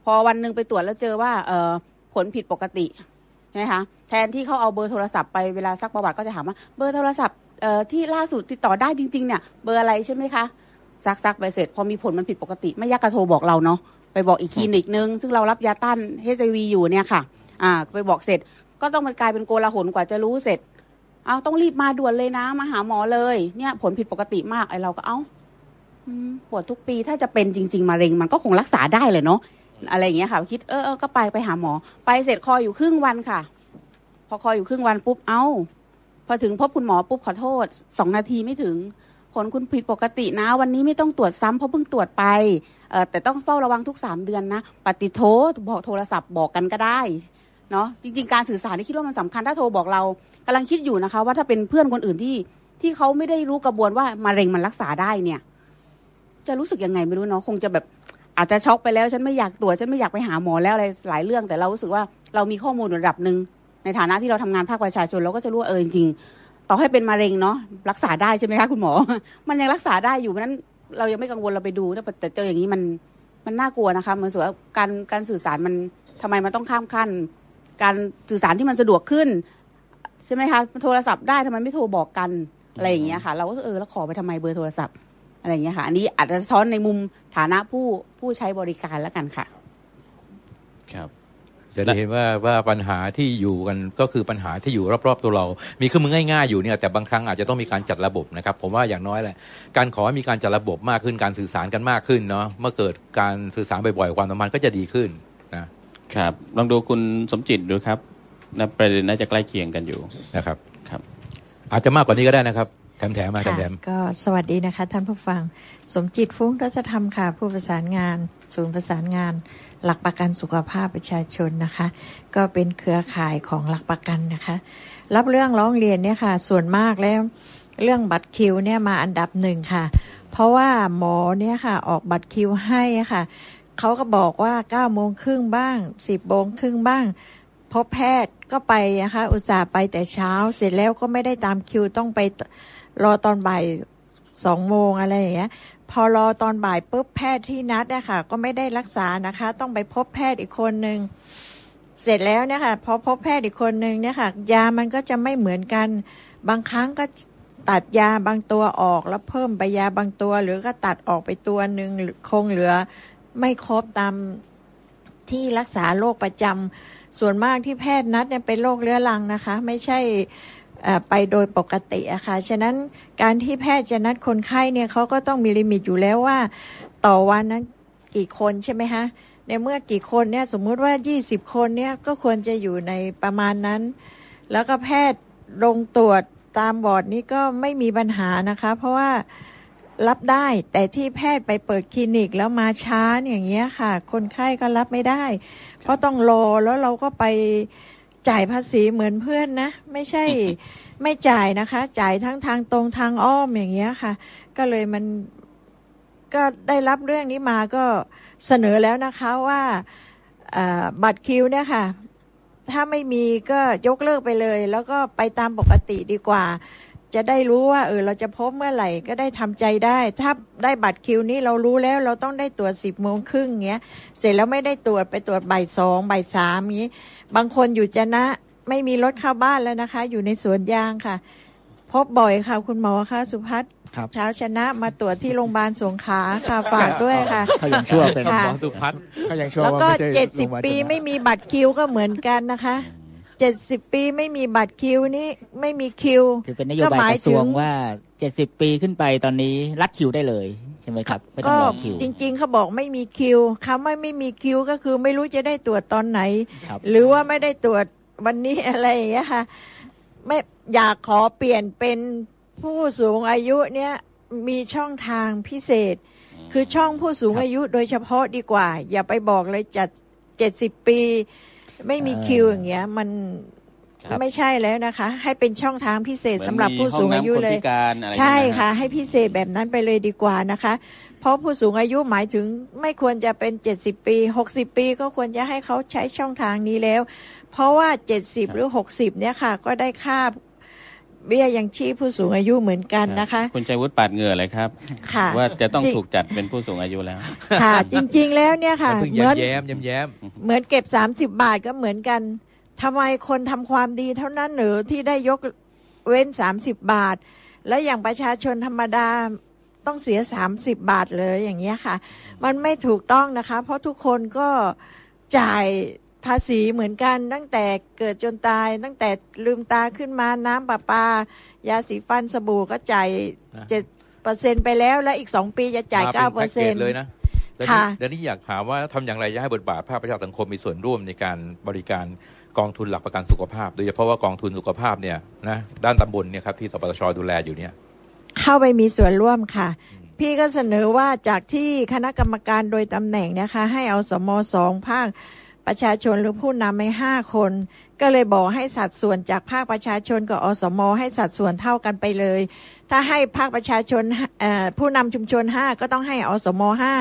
[SPEAKER 8] พอวันหนึ่งไปตรวจแล้วเจอว่าผลผิดปกติใช่ไหมคะแทนที่เขาเอาเบอร์โทรศัพท์ไปเวลาซักประวัติก็จะถามว่าเบอร์โทรศัพท์ที่ล่าสุดติดต่อได้จริงๆเนี่ยเบอร์อะไรใช่ไหมคะซักไปเสร็จพอมีผลมันผิดปกติไม่ยากกระโทรบอกเราเนาะไปบอกอีกคลินิกนึงซึ่งเรารับยาต้าน HIV อยู่เนี่ยค่ะไปบอกเสร็จก็ต้องมันกลายเป็นโกลาหลกว่าจะรู้เสร็จต้องรีบมาด่วนเลยนะมาหาหมอเลยเนี่ยผลผิดปกติมากไอ้เราก็ปวดทุกปีถ้าจะเป็นจริงๆมะเร็งมันก็คงรักษาได้เลยเนาะอะไรอย่างเงี้ยค่ะคิดก็ไปหาหมอไปเสร็จคออยู่ครึ่งวันค่ะพอคออยู่ครึ่งวันปุ๊บพอถึงพบคุณหมอปุ๊บขอโทษ2 นาทีไม่ถึงผลคุณผิดปกตินะวันนี้ไม่ต้องตรวจซ้ำเพราะเพิ่งตรวจไปแต่ต้องเฝ้าระวังทุก3 เดือนนะปฏิโทษบอกโทรศัพท์บอกกันก็ได้เนาะจริงๆการสื่อสารนี่คิดว่ามันสำคัญถ้าโทรบอกเรากำลังคิดอยู่นะคะว่าถ้าเป็นเพื่อนคนอื่นที่เขาไม่ได้รู้กระบวนว่ามะเร็งมันรักษาได้เนี่ยจะรู้สึกยังไงไม่รู้เนาะคงจะแบบอาจจะช็อกไปแล้วฉันไม่อยากตรวจฉันไม่อยากไปหาหมอแล้วอะไรหลายเรื่องแต่เรารู้สึกว่าเรามีข้อมูลระดับนึงในฐานะที่เราทำงานภาคประชาชนเราก็จะรู้ว่าจริงๆต่อให้เป็นมะเร็งเนาะรักษาได้ใช่ไหมคะคุณหมอมันยังรักษาได้อยู่เพราะนั้นเรายังไม่กังวลเราไปดูแต่เจออย่างนี้มันน่ากลัวนะคะมันรู้สึกว่าการสื่อสารมันทำไมมันต้องข้ามขั้นการสื่อสารที่มันสะดวกขึ้นใช่ไหมคะโทรศัพท์ได้ทำไมไม่โทรบอกกันอะไรอย่างเงี้ยค่ะเราก็แล้วขอไปทำไมเบอร์โทรศัพท์อะไรอย่างเงี้ยค่ะอันนี้อาจจะสะท้อนในมุมฐานะผู้ใช้บริการแล้วกันค่ะ
[SPEAKER 3] ครับ
[SPEAKER 1] จะได้เห็นว่าปัญหาที่อยู่กันก็คือปัญหาที่อยู่รอบๆตัวเรามีเครื่องมือง่ายๆอยู่เนี่ยแต่บางครั้งอาจจะต้องมีการจัดระบบนะครับผมว่าอย่างน้อยแหละการขอให้มีการจัดระบบมากขึ้นการสื่อสารกันมากขึ้นเนาะเมื่อเกิดการสื่อสารบ่อยๆความสัมพันธ์ก็จะดีขึ้น
[SPEAKER 3] นะครับลองดูคุณสมจิตดูครับประเด็นน่าจะใกล้เคียงกันอยู่
[SPEAKER 1] นะครับ
[SPEAKER 3] ครับ
[SPEAKER 1] อาจจะมากกว่านี้ก็ได้นะครับแถมมาแถม
[SPEAKER 10] ก็สวัสดีนะคะท่านผู้ฟังสมจิตฟุ้งรัชธรรมค่ะผู้ประสานงานศูนย์ประสานงานหลักประกันสุขภาพประชาชนนะคะก็เป็นเครือข่ายของหลักประกันนะคะรับเรื่องร้องเรียนเนี่ยค่ะส่วนมากแล้วเรื่องบัตรคิวเนี่ยมาอันดับ1ค่ะเพราะว่าหมอเนี่ยค่ะออกบัตรคิวให้ค่ะเขาก็บอกว่า9:30บ้าง10:30บ้างพบแพทย์ก็ไปนะคะอุตส่าห์ไปแต่เช้าเสร็จแล้วก็ไม่ได้ตามคิวต้องไปรอตอนบ่าย2:00อะไรอย่างเงี้ยพอรอตอนบ่ายปุ๊บแพทย์ที่นัดนะคะก็ไม่ได้รักษานะคะต้องไปพบแพทย์อีกคนนึงเสร็จแล้วเนี่ยค่ะพอพบแพทย์อีกคนนึงเนี่ยค่ะยามันก็จะไม่เหมือนกันบางครั้งก็ตัดยาบางตัวออกแล้วเพิ่มไปยาบางตัวหรือก็ตัดออกไปตัวนึงคงเหลือไม่ครบตามที่รักษาโรคประจำส่วนมากที่แพทย์นัดเนี่ยเป็นโรคเรื้อรังนะคะไม่ใช่ไปโดยปกติอะค่ะฉะนั้นการที่แพทย์จะนัดคนไข้เนี่ยเขาก็ต้องมีลิมิตอยู่แล้วว่าต่อวันนั้นกี่คนใช่ไหมคะในเมื่อกี่คนเนี่ยสมมุติว่า20คนเนี่ยก็ควรจะอยู่ในประมาณนั้นแล้วก็แพทย์ลงตรวจตามบอร์ดนี้ก็ไม่มีปัญหานะคะเพราะว่ารับได้แต่ที่แพทย์ไปเปิดคลินิกแล้วมาช้าอย่างเงี้ยค่ะคนไข้ก็รับไม่ได้เพราะต้องรอแล้วเราก็ไปจ่ายภาษีเหมือนเพื่อนนะไม่ใช่ ไม่จ่ายนะคะจ่ายทั้งทางตรงทางอ้อมอย่างเงี้ยค่ะก็เลยมันก็ได้รับเรื่องนี้มาก็เสนอแล้วนะคะว่าบัตรคิวเนี่ยค่ะถ้าไม่มีก็ยกเลิกไปเลยแล้วก็ไปตามปกติดีกว่าจะได้รู้ว่าเราจะพบเมื่อไหร่ก็ได้ทำใจได้ถ้าได้บัตรคิวนี้เรารู้แล้วเราต้องได้ตรวจ10:30เงี้ยเสร็จแล้วไม่ได้ตรวจไปตรวจบ่าย2บ่าย3งี้บางคนอยู่จะนะไม่มีรถเข้าบ้านแล้วนะคะอยู่ในสวนยางค่ะพบบ่อยค่ะคุณหมอค่ะสุพัฒน์เช้าชนะมาตรวจที่โรงพยาบาลสงขลาค่ะฝากด้วยค่ะ
[SPEAKER 11] เขายังชั่วเป็นหมอสุพัฒน์
[SPEAKER 10] เขายังชั่วแล้วก็70 ปีไม่มีบัตรคิวก็เหมือนกันนะคะ70 ปีไม่มีบัตรคิวนี่ไม่มีคิว
[SPEAKER 12] คือเป็นนโยบายกระทรวงว่า70 ปีขึ้นไปตอนนี้รัดคิวได้เลยใช่ไหมครับไม่ต้องรอคิว
[SPEAKER 10] จริงๆเขาบอกไม่มีคิวคำว่าไม่มีคิวก็คือไม่รู้จะได้ตรวจตอนไหนหรือว่าไม่ได้ตรวจวันนี้อะไรอย่างเงี้ยค่ะไม่อยากขอเปลี่ยนเป็นผู้สูงอายุเนี่ยมีช่องทางพิเศษคือช่องผู้สูงอายุโดยเฉพาะดีกว่าอย่าไปบอกเลยจัด70 ปีไม่มีคิวอย่างเงี้ยมันไม่ใช่แล้วนะคะให้เป็นช่องทางพิเศษสำหรับผู้สูงอายุเลยใช่ค่ะให้พิเศษแบบนั้นไปเลยดีกว่านะคะเพราะผู้สูงอายุหมายถึงไม่ควรจะเป็น70 ปี60 ปีก็ควรจะให้เขาใช้ช่องทางนี้แล้วเพราะว่า70หรือ60เนี่ยค่ะก็ได้ค่าเบี้ยยังชีพผู้สูงอายุเหมือนกันนะคะ
[SPEAKER 3] คุณชัยวุฒิปาดเหงื่อเลยครับว่าจะต้องถูกจัดเป็นผู้สูงอายุแล้ว
[SPEAKER 10] ค่ะจริงๆแล้วเนี่ยค่ะ
[SPEAKER 1] เหมือนแย้ม
[SPEAKER 10] เหมือนเก็บ30 บาทก็เหมือนกันทำไมคนทำความดีเท่านั้นหรือที่ได้ยกเว้น30 บาทและอย่างประชาชนธรรมดาต้องเสีย30 บาทเลยอย่างเงี้ยค่ะมันไม่ถูกต้องนะคะเพราะทุกคนก็จ่ายภาษีเหมือนกันตั้งแต่เกิดจนตายตั้งแต่ลืมตาขึ้นมาน้ำประปายาสีฟันสบู่ก็จ่าย 7% ไปแล้วและอีก2 ปีจะจ่าย 9%
[SPEAKER 1] เลยนะเดี๋ยวนี้อยากถามว่าทำอย่างไรจะให้บทบาทภาคประชาสังคมมีส่วนร่วมในการบริการกองทุนหลักประกันสุขภาพโดยเฉพาะว่ากองทุนสุขภาพเนี่ยนะด้านตำบลเนี่ยครับที่สปสช.ดูแลอยู่เนี่ย
[SPEAKER 10] เข้าไปมีส่วนร่วมค่ะพี่ก็เสนอว่าจากที่คณะกรรมการโดยตำแหน่งนะคะให้เอาสม2ภาคประชาชนหรือผู้นำไม่5 คนก็เลยบอกให้สัดส่วนจากภาคประชาชนกับอสมให้สัดส่วนเท่ากันไปเลยถ้าให้ภาคประชาชนผู้นำชุมชน5ก็ต้องให้อสม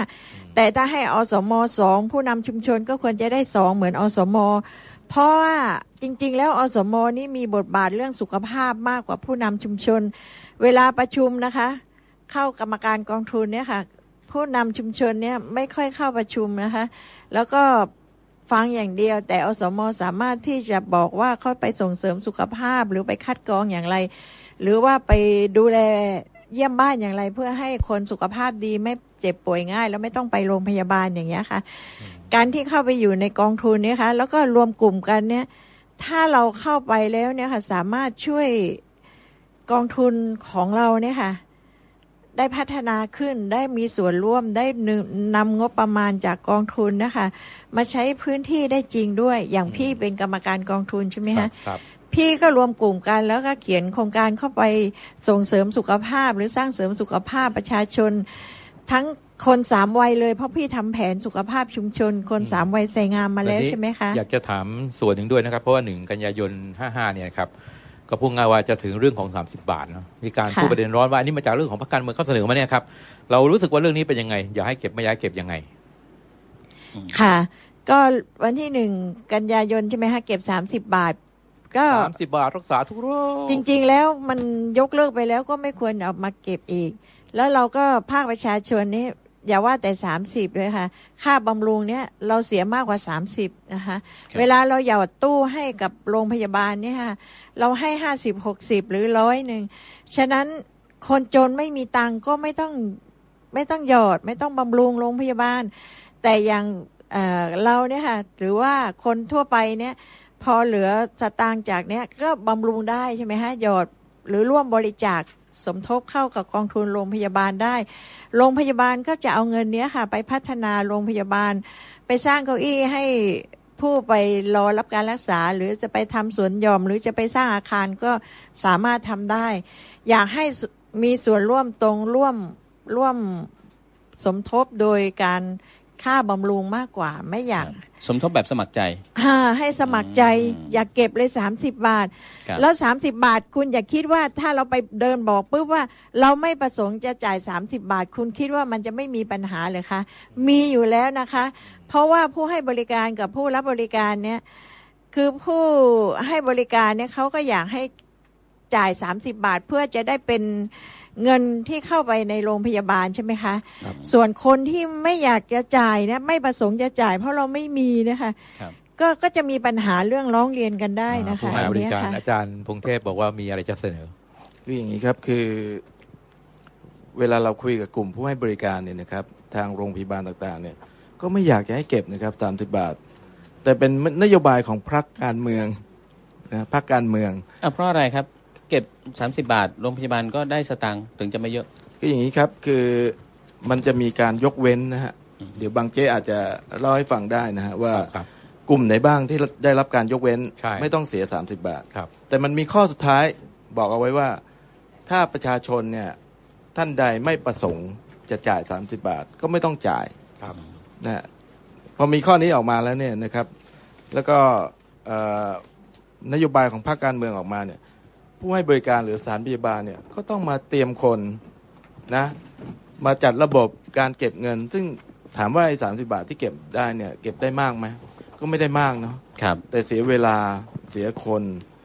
[SPEAKER 10] 5แต่ถ้าให้อสม2ผู้นำชุมชนก็ควรจะได้2เหมือนอสมเพราะว่าจริงๆแล้วอสมนี่มีบทบาทเรื่องสุขภาพมากกว่าผู้นำชุมชนเวลาประชุมนะคะเข้ากรรมการกองทุนเนี่ยค่ะผู้นำชุมชนเนี่ยไม่ค่อยเข้าประชุมนะคะแล้วก็ฟังอย่างเดียวแต่อสมสามารถที่จะบอกว่าเขาไปส่งเสริมสุขภาพหรือไปคัดกรองอย่างไรหรือว่าไปดูแลเยี่ยมบ้านอย่างไรเพื่อให้คนสุขภาพดีไม่เจ็บป่วยง่ายแล้วไม่ต้องไปโรงพยาบาลอย่างเงี้ยค่ะการที่เข้าไปอยู่ในกองทุนเนี่ยค่ะแล้วก็รวมกลุ่มกันเนี่ยถ้าเราเข้าไปแล้วเนี่ยค่ะสามารถช่วยกองทุนของเราเนี่ยค่ะได้พัฒนาขึ้นได้มีส่วนร่วมได้นำงบประมาณจากกองทุนนะคะมาใช้พื้นที่ได้จริงด้วยอย่างพี่เป็นกรรมการกองทุนใช่ไหมคะพี่ก็รวมกลุ่มกันแล้วก็เขียนโครงการเข้าไปส่งเสริมสุขภาพหรือสร้างเสริมสุขภาพประชาชนทั้งคน3 วัยเลยเพราะพี่ทำแผนสุขภาพชุมชนคน3 วัยใส่งามมาแล้วใช่ไหมคะ
[SPEAKER 1] อยากจะถามส่วนหนึ่งด้วยนะครับเพราะว่า1 กันยายน 55เนี่ยครับก็พูดง่ายว่าจะถึงเรื่องของ30 บาทเนาะมีการพูดประเด็นร้อนว่าอันนี้มาจากเรื่องของพรรคการเมืองเขาเสนอมาเนี่ยครับเรารู้สึกว่าเรื่องนี้เป็นยังไงอยากให้เก็บไม่อยากให้เก็บยังไง
[SPEAKER 10] ค่ะก็วันที่1 กันยายนใช่ไหมคะเก็บ30 บาทก็
[SPEAKER 1] 30 บาทรักษาทุกโรค
[SPEAKER 10] จริงๆแล้วมันยกเลิกไปแล้วก็ไม่ควรเอามาเก็บอีกแล้วเราก็ภาคประชาชนนี่อย่าว่าแต่30เลยค่ะค่าบำรุงเนี่ยเราเสียมากกว่า30นะคะเวลาเราหยอดตู้ให้กับโรงพยาบาลเนี่ยค่ะเราให้50-60หรือ100ฉะนั้นคนจนไม่มีตังก็ไม่ต้องหยอดไม่ต้องบำรุงโรงพยาบาลแต่อย่างเราเนี่ยค่ะหรือว่าคนทั่วไปเนี่ยพอเหลือสตางค์จากเนี้ยก็บำรุงได้ใช่ไหมฮะหยอดหรือร่วมบริจาคสมทบเข้ากับกองทุนโรงพยาบาลได้โรงพยาบาลก็จะเอาเงินนี้ค่ะไปพัฒนาโรงพยาบาลไปสร้างเก้าอี้ให้ผู้ไปรอรับการรักษาหรือจะไปทำสวนหย่อมหรือจะไปสร้างอาคารก็สามารถทำได้อยากให้มีส่วนร่วมตรงร่วมสมทบโดยการค่าบำรุงมากกว่าไม่อยาก
[SPEAKER 3] สมทบแบบสมัครใจ
[SPEAKER 10] ให้สมัครใจอยากเก็บเลย30 บาทแล้ว30 บาทคุณอย่าคิดว่าถ้าเราไปเดินบอกปุ๊บว่าเราไม่ประสงค์จะจ่าย30 บาทคุณคิดว่ามันจะไม่มีปัญหาเลยคะมีอยู่แล้วนะคะเพราะว่าผู้ให้บริการกับผู้รับบริการเนี่ยคือผู้ให้บริการเนี่ยเขาก็อยากให้จ่าย30 บาทเพื่อจะได้เป็นเงินที่เข้าไปในโรงพยาบาลใช่ไหมคะส่วนคนที่ไม่อยากจะจ่ายนะไม่ประสงค์จะจ่ายเพราะเราไม่มีนะคะก็จะมีปัญหาเรื่องร้องเรียนกันได้นะคะ
[SPEAKER 1] ผู้ให้บริการอาจารย์พงเทพบอกว่ามีอะไรจะเสนอ
[SPEAKER 11] คืออย่างนี้ครับคือเวลาเราคุยกับกลุ่มผู้ให้บริการเนี่ยนะครับทางโรงพยาบาลต่างๆเนี่ยก็ไม่อยากจะให้เก็บนะครับ30 บาทแต่เป็นนโยบายของพรรคการเมืองนะพรรคการเมือง
[SPEAKER 3] เพราะอะไรครับเก็บ30 บาทโรงพยาบาลก็ได้สตางค์ถึงจะไม่เยอะ
[SPEAKER 11] คืออย่างนี้ครับคือมันจะมีการยกเว้นนะฮะเดี๋ยวบางเจ๊อาจจะเล่าให้ฟังได้นะฮะว่ากลุ่มไหนบ้างที่ได้รับการยกเว้นไม่ต้องเสีย30 บาทแต่มันมีข้อสุดท้ายบอกเอาไว้ว่าถ้าประชาชนเนี่ยท่านใดไม่ประสงค์จะจ่าย30 บาทก็ไม่ต้องจ่ายนะพอมีข้อนี้ออกมาแล้วเนี่ยนะครับแล้วก็นโยบายของพรรคการเมืองออกมาเนี่ยผู้ให้บริการหรือสถานพยาบาลเนี่ยก็ต้องมาเตรียมคนนะมาจัดระบบการเก็บเงินซึ่งถามว่าไอ้30 บาทที่เก็บได้เนี่ยเก็บได้มากไหมก็ไม่ได้มากเนาะแต่เสียเวลาเสียคน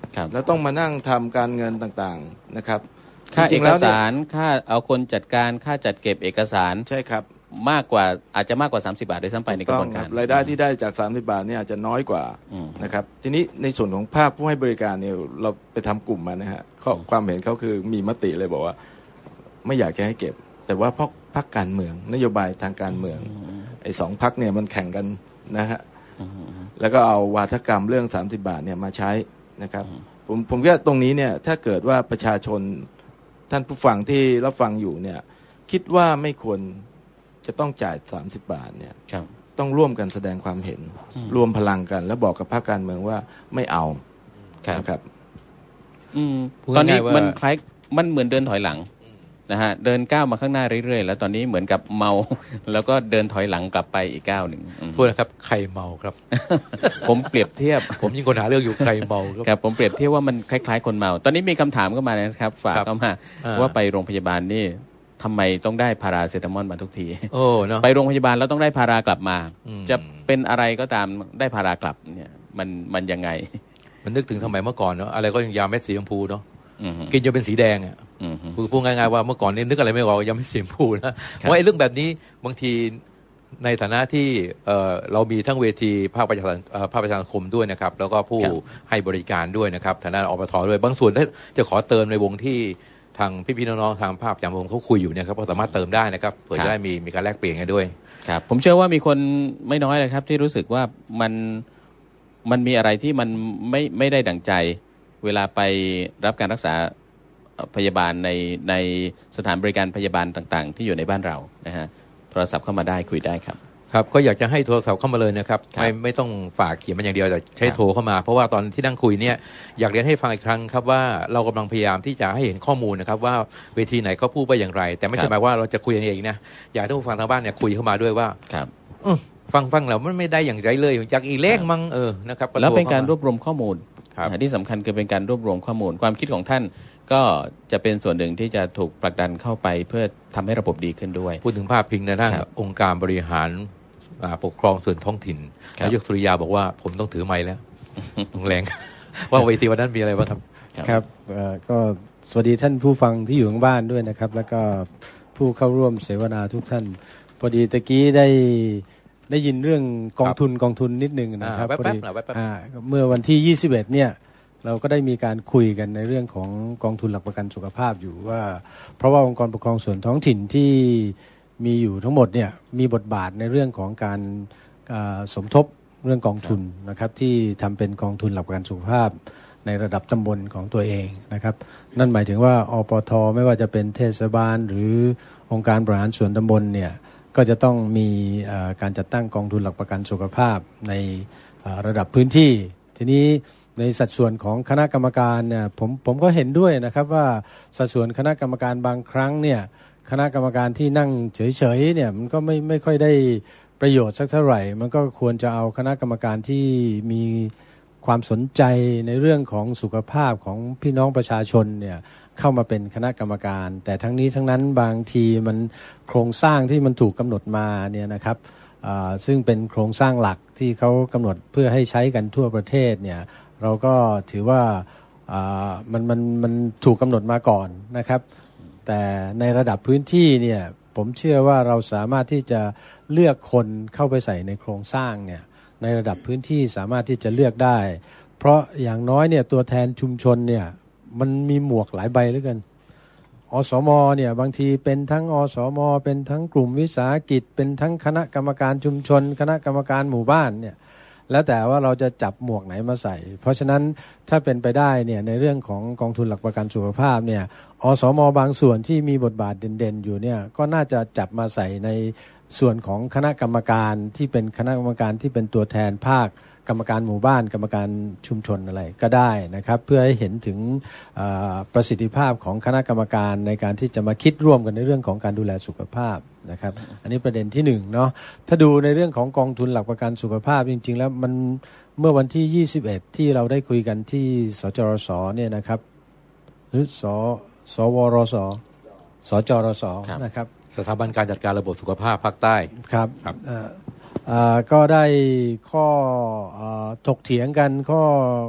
[SPEAKER 11] แล้วต้องมานั่งทำการเงินต่างๆนะครับ
[SPEAKER 3] ค่าเอกสารค่าเอาคนจัดการค่าจัดเก็บเอกสาร
[SPEAKER 11] ใช่ครับ
[SPEAKER 3] มากกว่าอาจจะมากกว่า30 บาทด้วยซ้ำไปในกระบวนการ
[SPEAKER 11] รายได้ที่ได้จาก30 บาทเนี่ยอาจจะน้อยกว่านะครับทีนี้ในส่วนของภาคผู้ให้บริการเนี่ยเราไปทำกลุ่มมานะฮะความเห็นเขาคือมีมติเลยบอกว่าไม่อยากจะให้เก็บแต่ว่าเพราะพรรคการเมืองนโยบายทางการเมืองไอ้2 พรรคเนี่ยมันแข่งกันนะฮะแล้วก็เอาวาทกรรมเรื่อง30 บาทเนี่ยมาใช้นะครับผมว่าตรงนี้เนี่ยถ้าเกิดว่าประชาชนท่านผู้ฟังที่รับฟังอยู่เนี่ยคิดว่าไม่ควรจะต้องจ่าย30 บาทเนี่ยต้องร่วมกันแสดงความเห็นรวมพลังกันแล้วบอกกับพรรคการเมืองว่าไม่เอานะครับ
[SPEAKER 3] ตอนนี้มันคล้ายมันเหมือนเดินถอยหลังนะฮะเดินก้าวมาข้างหน้าเรื่อยๆแล้วตอนนี้เหมือนกับเมาแล้วก็เดินถอยหลังกลับไปอีกก้าวหนึ่ง
[SPEAKER 1] โทษนะครับใครเมาครับ
[SPEAKER 3] ผมเปรียบเทียบ
[SPEAKER 1] ผมยิ่งคนหาเรื่องอยู่ใครเมา
[SPEAKER 3] ครับผมเปรียบเทียบว่ามันคล้ายๆคนเมาตอนนี้มีคำถามเข้ามานะครับฝากเข้ามาว่าไปโรงพยาบาลนี่ทำไมต้องได้พาราเซตามอลมาทุกทีไปโรงพยาบาลแล้วต้องได้พารากลับมาจะเป็นอะไรก็ตามได้พารากลับเนี่ยมันยังไง
[SPEAKER 1] มันนึกถึงสมัยเมื่อก่อนเนาะอะไรก็ยังยาเม็ดสีชมพูเนาะกินจนเป็นสีแดงอ่ะคือพูดง่ายๆว่าเมื่อก่อนนี่นึกอะไรไม่ออกยังไม่สีชมพูนะเพราะไอ้เรื่องแบบนี้บางทีในฐานะที่เรามีทั้งเวทีภาคประชาสังคมด้วยนะครับแล้วก็ผู้ให้บริการด้วยนะครับฐานะอปท.ด้วยบางส่วนถ้าจะขอเติมในวงที่ทางพี่ๆน้องๆทางภาพอย่างผมเขาคุยอยู่เนี่ยครับก็สามารถเติมได้นะครับเผื่อจะได้มีการแลกเปลี่ยนกันด้วย
[SPEAKER 3] ครับผมเชื่อว่ามีคนไม่น้อยเลยครับที่รู้สึกว่ามันมีอะไรที่มันไม่ได้ดั่งใจเวลาไปรับการรักษาพยาบาลในสถานบริการพยาบาลต่างๆที่อยู่ในบ้านเรานะฮะโทรศัพท์เข้ามาได้คุยได้ครับ
[SPEAKER 1] ครับก็อยากจะให้โทรศัพท์เข้ามาเลยนะครับไม่ต้องฝากเขียนมันอย่างเดียวแต่ใช้โทรเข้ามาเพราะว่าตอนที่นั่งคุยเนี่ยอยากเรียนให้ฟังอีกครั้งครับว่าเรากำลังพยายามที่จะให้เห็นข้อมูลนะครับว่าเวทีไหนเขาพูดไปอย่างไรแต่ไม่ใช่หมายว่าเราจะคุยเองนะอยากให้ผู้ฟังทางบ้านเนี่ยคุยเข้ามาด้วยว่าฟังแล้วมันไม่ได้อย่างใจเลยอยากอีเล่งมั้งนะครับ
[SPEAKER 3] แล้วเป็นการรวบรวมข้อมูลที่สำคัญคือเป็นการรวบรวมข้อมูลความคิดของท่านก็จะเป็นส่วนหนึ่งที่จะถูกผลักดันเข้าไปเพื่อทำให้ระบบดีขึ้นด้วย
[SPEAKER 1] พูดถึงภาพพิงในด้านองค์การบริหารปกครองส่วนท้องถิ่นนายกสุริยาบอกว่าผมต้องถือไมค์แล้วต้องแรงว่าเวทีวันนั้นมีอะไรบ้างครับ
[SPEAKER 13] ครับก็สวัสดีท่านผู้ฟังที่อยู่ข้างบ้านด้วยนะครับแล้วก็ผู้เข้าร่วมเสวนาทุกท่านพอดีตะกี้ได้ยินเรื่องกองทุนนิดนึงนะครับพอดีเมื่อวันที่21เนี่ยเราก็ได้มีการคุยกันในเรื่องของกองทุนหลักประกันสุขภาพอยู่ว่าเพราะว่าองค์กรปกครองส่วนท้องถิ่นที่มีอยู่ทั้งหมดเนี่ยมีบทบาทในเรื่องของการสมทบเรื่องกองทุนนะครับที่ทำเป็นกองทุนหลักประกันสุขภาพในระดับตำบลของตัวเองนะครับนั่นหมายถึงว่าอปท.ไม่ว่าจะเป็นเทศบาลหรือองค์การบริหารส่วนตำบลเนี่ยก็จะต้องมีการจัดตั้งกองทุนหลักประกันสุขภาพในระดับพื้นที่ทีนี้ในสัดส่วนของคณะกรรมการเนี่ยผมก็เห็นด้วยนะครับว่าสัดส่วนคณะกรรมการบางครั้งเนี่ยคณะกรรมการที่นั่งเฉยๆเนี่ยมันก็ไม่ค่อยได้ประโยชน์สักเท่าไหร่มันก็ควรจะเอาคณะกรรมการที่มีความสนใจในเรื่องของสุขภาพของพี่น้องประชาชนเนี่ยเข้ามาเป็นคณะกรรมการแต่ทั้งนี้ทั้งนั้นบางทีมันโครงสร้างที่มันถูกกำหนดมาเนี่ยนะครับซึ่งเป็นโครงสร้างหลักที่เขากำหนดเพื่อให้ใช้กันทั่วประเทศเนี่ยเราก็ถือว่ามันถูกกำหนดมาก่อนนะครับแต่ในระดับพื้นที่เนี่ยผมเชื่อว่าเราสามารถที่จะเลือกคนเข้าไปใส่ในโครงสร้างเนี่ยในระดับพื้นที่สามารถที่จะเลือกได้เพราะอย่างน้อยเนี่ยตัวแทนชุมชนเนี่ยมันมีหมวกหลายใบเหลือเกินอสมเนี่ยบางทีเป็นทั้งอสมเป็นทั้งกลุ่มวิสาหกิจเป็นทั้งคณะกรรมการชุมชนคณะกรรมการหมู่บ้านเนี่ยแล้วแต่ว่าเราจะจับหมวกไหนมาใส่เพราะฉะนั้นถ้าเป็นไปได้เนี่ยในเรื่องของกองทุนหลักประกันสุขภาพเนี่ยอสมบางส่วนที่มีบทบาทเด่นๆอยู่เนี่ยก็น่าจะจับมาใส่ในส่วนของคณะกรรมการที่เป็นคณะกรรมการที่เป็นตัวแทนภาคกรรมการหมู่บ้านกรรมการชุมชนอะไรก็ได้นะครับเพื่อให้เห็นถึงประสิทธิภาพของคณะกรรมการในการที่จะมาคิดร่วมกันในเรื่องของการดูแลสุขภาพนะครับอันนี้ประเด็นที่1เนาะถ้าดูในเรื่องของกองทุนหลักประกันสุขภาพจริงๆแล้วมันเมื่อวันที่21ที่เราได้คุยกันที่สจรสเนี่ยนะครับหรือสวรสสจรสนะครับ
[SPEAKER 1] สถาบันการจัดการระบบสุขภาพภาคใต้
[SPEAKER 13] ครับก็ได้ข้อถกเถียงกันข้อ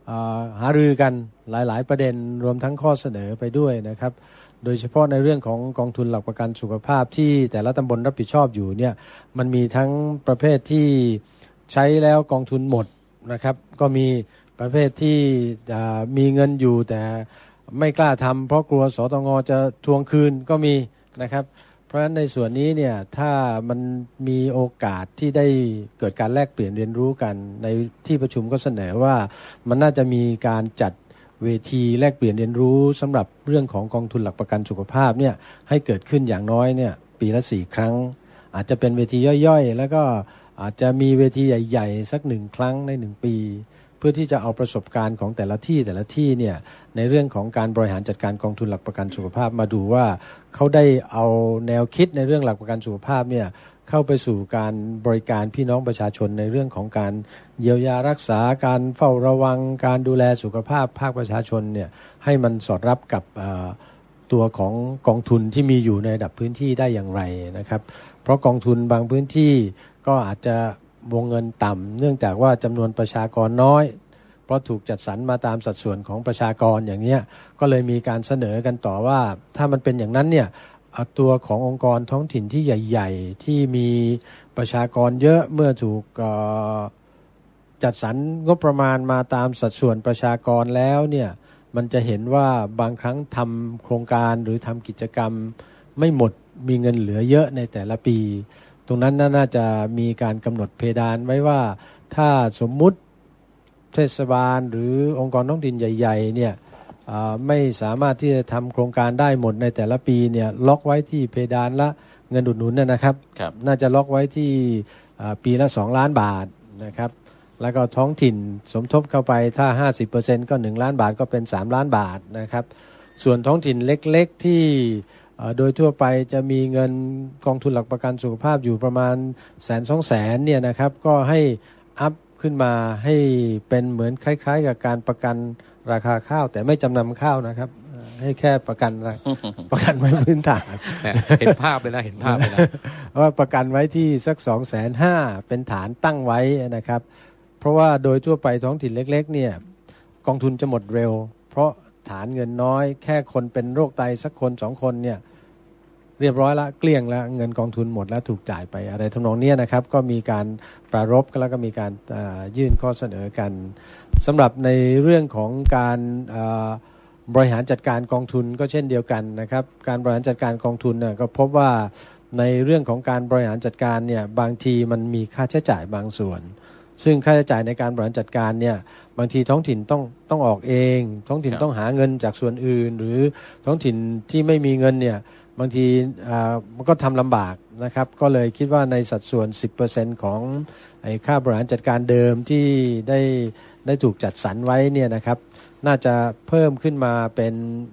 [SPEAKER 13] หารือกันหลายๆประเด็นรวมทั้งข้อเสนอไปด้วยนะครับโดยเฉพาะในเรื่องของกองทุนหลักประกันสุขภาพที่แต่ละตำบลรับผิดชอบอยู่เนี่ยมันมีทั้งประเภทที่ใช้แล้วกองทุนหมดนะครับก็มีประเภทที่มีเงินอยู่แต่ไม่กล้าทำเพราะกลัวสตง.จะทวงคืนก็มีนะครับเพราะฉะนั้นในส่วนนี้เนี่ยถ้ามันมีโอกาสที่ได้เกิดการแลกเปลี่ยนเรียนรู้กันในที่ประชุมก็เสนอว่ามันน่าจะมีการจัดเวทีแลกเปลี่ยนเรียนรู้สำหรับเรื่องของกองทุนหลักประกันสุขภาพเนี่ยให้เกิดขึ้นอย่างน้อยเนี่ยปีละ4 ครั้งอาจจะเป็นเวทีย่อยๆแล้วก็อาจจะมีเวทีใหญ่ๆสัก1 ครั้งใน1 ปีเพื่อที่จะเอาประสบการณ์ของแต่ละที่เนี่ยในเรื่องของการบริหารจัดการกองทุนหลักประกันสุขภาพมาดูว่าเขาได้เอาแนวคิดในเรื่องหลักประกันสุขภาพเนี่ยเข้าไปสู่การบริการพี่น้องประชาชนในเรื่องของการเยียวยารักษาการเฝ้าระวังการดูแลสุขภาพภาคประชาชนเนี่ยให้มันสอดรับกับตัวของกองทุนที่มีอยู่ในระดับพื้นที่ได้อย่างไรนะครับเพราะกองทุนบางพื้นที่ก็อาจจะวงเงินต่ำเนื่องจากว่าจำนวนประชากรน้อยเพราะถูกจัดสรรมาตามสัดส่วนของประชากรอย่างนี้ก็เลยมีการเสนอกันต่อว่าถ้ามันเป็นอย่างนั้นเนี่ยตัวขององค์กรท้องถิ่นที่ใหญ่ๆที่มีประชากรเยอะเมื่อถูกจัดสรรงบประมาณมาตามสัดส่วนประชากรแล้วเนี่ยมันจะเห็นว่าบางครั้งทำโครงการหรือทำกิจกรรมไม่หมดมีเงินเหลือเยอะในแต่ละปีตรงนั้นน่าจะมีการกำหนดเพดานไว้ว่าถ้าสมมุติเทศบาลหรือองค์กรท้องถิ่นใหญ่ๆเนี่ยไม่สามารถที่จะทำโครงการได้หมดในแต่ละปีเนี่ยล็อกไว้ที่เพดานละเงินอุดหนุนนะครับน่าจะล็อกไว้ที่ปีละ2 ล้านบาทนะครับแล้วก็ท้องถิ่นสมทบเข้าไปถ้า 50% ก็1 ล้านบาทก็เป็น3 ล้านบาทนะครับส่วนท้องถิ่นเล็กๆที่โดยทั่วไปจะมีเงินกองทุนหลักประกันสุขภาพอยู่ประมาณ100,000-200,000เนี่ยนะครับก็ให้อัพขึ้นมาให้เป็นเหมือนคล้ายๆกับการประกันราคาข้าวแต่ไม่จำนำข้าวนะครับให้แค่ประกันไว้พื้นฐาน
[SPEAKER 1] เห็นภาพเลยนะเห็นภาพเลยนะ
[SPEAKER 13] ว่าประกันไว้ที่สัก 250,000 เป็นฐานตั้งไว้นะครับเพราะว่าโดยทั่วไปท้องถิ่นเล็กๆเนี่ยกองทุนจะหมดเร็วเพราะฐานเงินน้อยแค่คนเป็นโรคไตสักคน2 คนเนี่ยเรียบร้อยละเกลี้ยงแล้วเงินกองทุนหมดแล้วถูกจ่ายไปอะไรทำนองนี้นะครับก็มีการปรารภแล้วก็มีการยื่นข้อเสนอกันสำหรับในเรื่องของการบริหารจัดการกองทุนก็เช่นเดียวกันนะครับการบริหารจัดการกองทุนเนี่ยก็พบว่าในเรื่องของการบริหารจัดการเนี่ยบางทีมันมีค่าใช้จ่ายบางส่วนซึ่งค่าใช้จ่ายในการบริหารจัดการเนี่ยบางทีท้องถิ่นต้องออกเองท้องถิ่นต้องหาเงินจากส่วนอื่นหรือท้องถิ่นที่ไม่มีเงินเนี่ยบางทีมันก็ทำลำบากนะครับก็เลยคิดว่าในสัดส่วน 10% ของค่าบริหารจัดการเดิมที่ได้ถูกจัดสรรไว้เนี่ยนะครับน่าจะเพิ่มขึ้นมาเป็น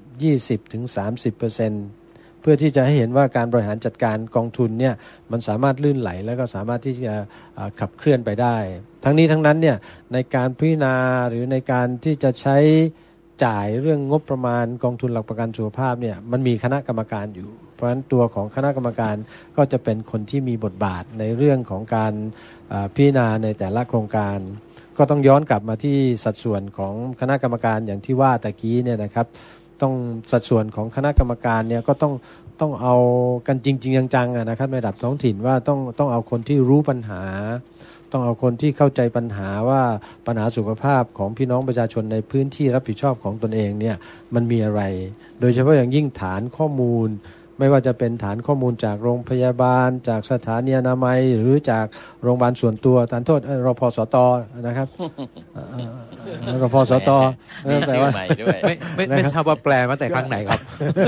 [SPEAKER 13] 20-30% เพื่อที่จะให้เห็นว่าการบริหารจัดการกองทุนเนี่ยมันสามารถลื่นไหลแล้วก็สามารถที่จะขับเคลื่อนไปได้ทั้งนี้ทั้งนั้นเนี่ยในการพิจารณาหรือในการที่จะใช้จ่ายเรื่องงบประมาณกองทุนหลักประกันสุขภาพเนี่ยมันมีคณะกรรมการอยู่เพราะฉะนั้นตัวของคณะกรรมการก็จะเป็นคนที่มีบทบาทในเรื่องของการพิจารณาในแต่ละโครงการก็ต้องย้อนกลับมาที่สัดส่วนของคณะกรรมการอย่างที่ว่าตะกี้เนี่ยนะครับต้องสัดส่วนของคณะกรรมการเนี่ยก็ต้องเอากันจริงๆจังๆนะครับในระดับท้องถิ่นว่าต้องเอาคนที่รู้ปัญหาต้องเอาคนที่เข้าใจปัญหาว่าปัญหาสุขภาพของพี่น้องประชาชนในพื้นที่รับผิดชอบของตนเองเนี่ยมันมีอะไรโดยเฉพาะอย่างยิ่งฐานข้อมูลไม่ว่าจะเป็นฐานข้อมูลจากโรงพยาบาลจากสถานีอนามัยหรือจากโรงพยาบาลส่วนตัวทานโทษรพสตนะครับรพสต
[SPEAKER 3] มีชื่อใหม่ด้วย
[SPEAKER 1] ไม่ทราบว่าแปลมาแต่ครั้งไหนครับ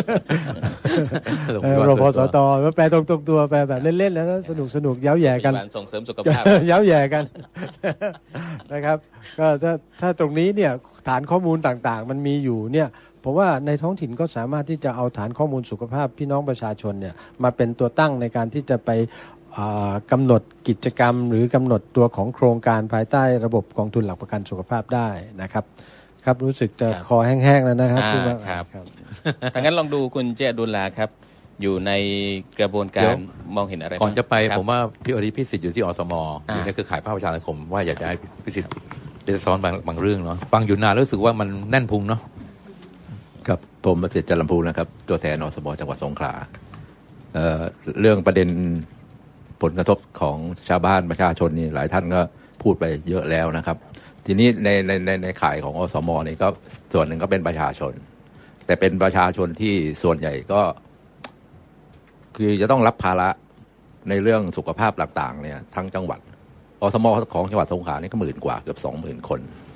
[SPEAKER 13] รพสตแปลตรงตัวแปลแบบเล่นๆแล้วสนุกเย้าแย่กัน
[SPEAKER 3] ส่งเสริมสุขภาพ
[SPEAKER 13] เย้าแย่กันนะครับก็ถ้าตรงนี้เนี่ยฐานข้อมูลต่างๆมันมีอยู่เนี่ยผมว่าในท้องถิ่นก็สามารถที่จะเอาฐานข้อมูลสุขภาพพี่น้องประชาชนเนี่ยมาเป็นตัวตั้งในการที่จะไปกำหนดกิจกรรมหรือกำหนดตัวของโครงการภายใต้ระบบกองทุนหลักประกันสุขภาพได้นะครับครับรู้สึกจะคอแห้งๆแล้วนะครับ
[SPEAKER 3] ครับดังนั้นลองดูคุณเจดุลลาครับอยู่ในกระบวนการมองเห็นอะไร
[SPEAKER 1] ก่อนจะไปผมว่าพี่อริพิสิทธิ์อยู่ที่อสมอยู่ในเครือข่ายภาคประชาสังคมว่าอยากจะให้พิสิทธิ์เดี๋ยวซ้อนบางเรื่องเนาะฟังอยู่นานรู้สึกว่ามันแน่นพุงเนาะ
[SPEAKER 6] ครับผมประสิทธิ์จันทร์ลำพูนะครับตัวแทนอสม.จังหวัดสงขลาเรื่องประเด็นผลกระทบของชาวบ้านประชาชนนี่หลายท่านก็พูดไปเยอะแล้วนะครับทีนี้ในข่ายของอสม.นี่ก็ส่วนหนึ่งก็เป็นประชาชนแต่เป็นประชาชนที่ส่วนใหญ่ก็คือจะต้องรับภาระในเรื่องสุขภาพต่างๆเนี่ยทั้งจังหวัดอสม.ของจังหวัดสงขลานี่ก็10,000 กว่าเกือบ 20,000 คน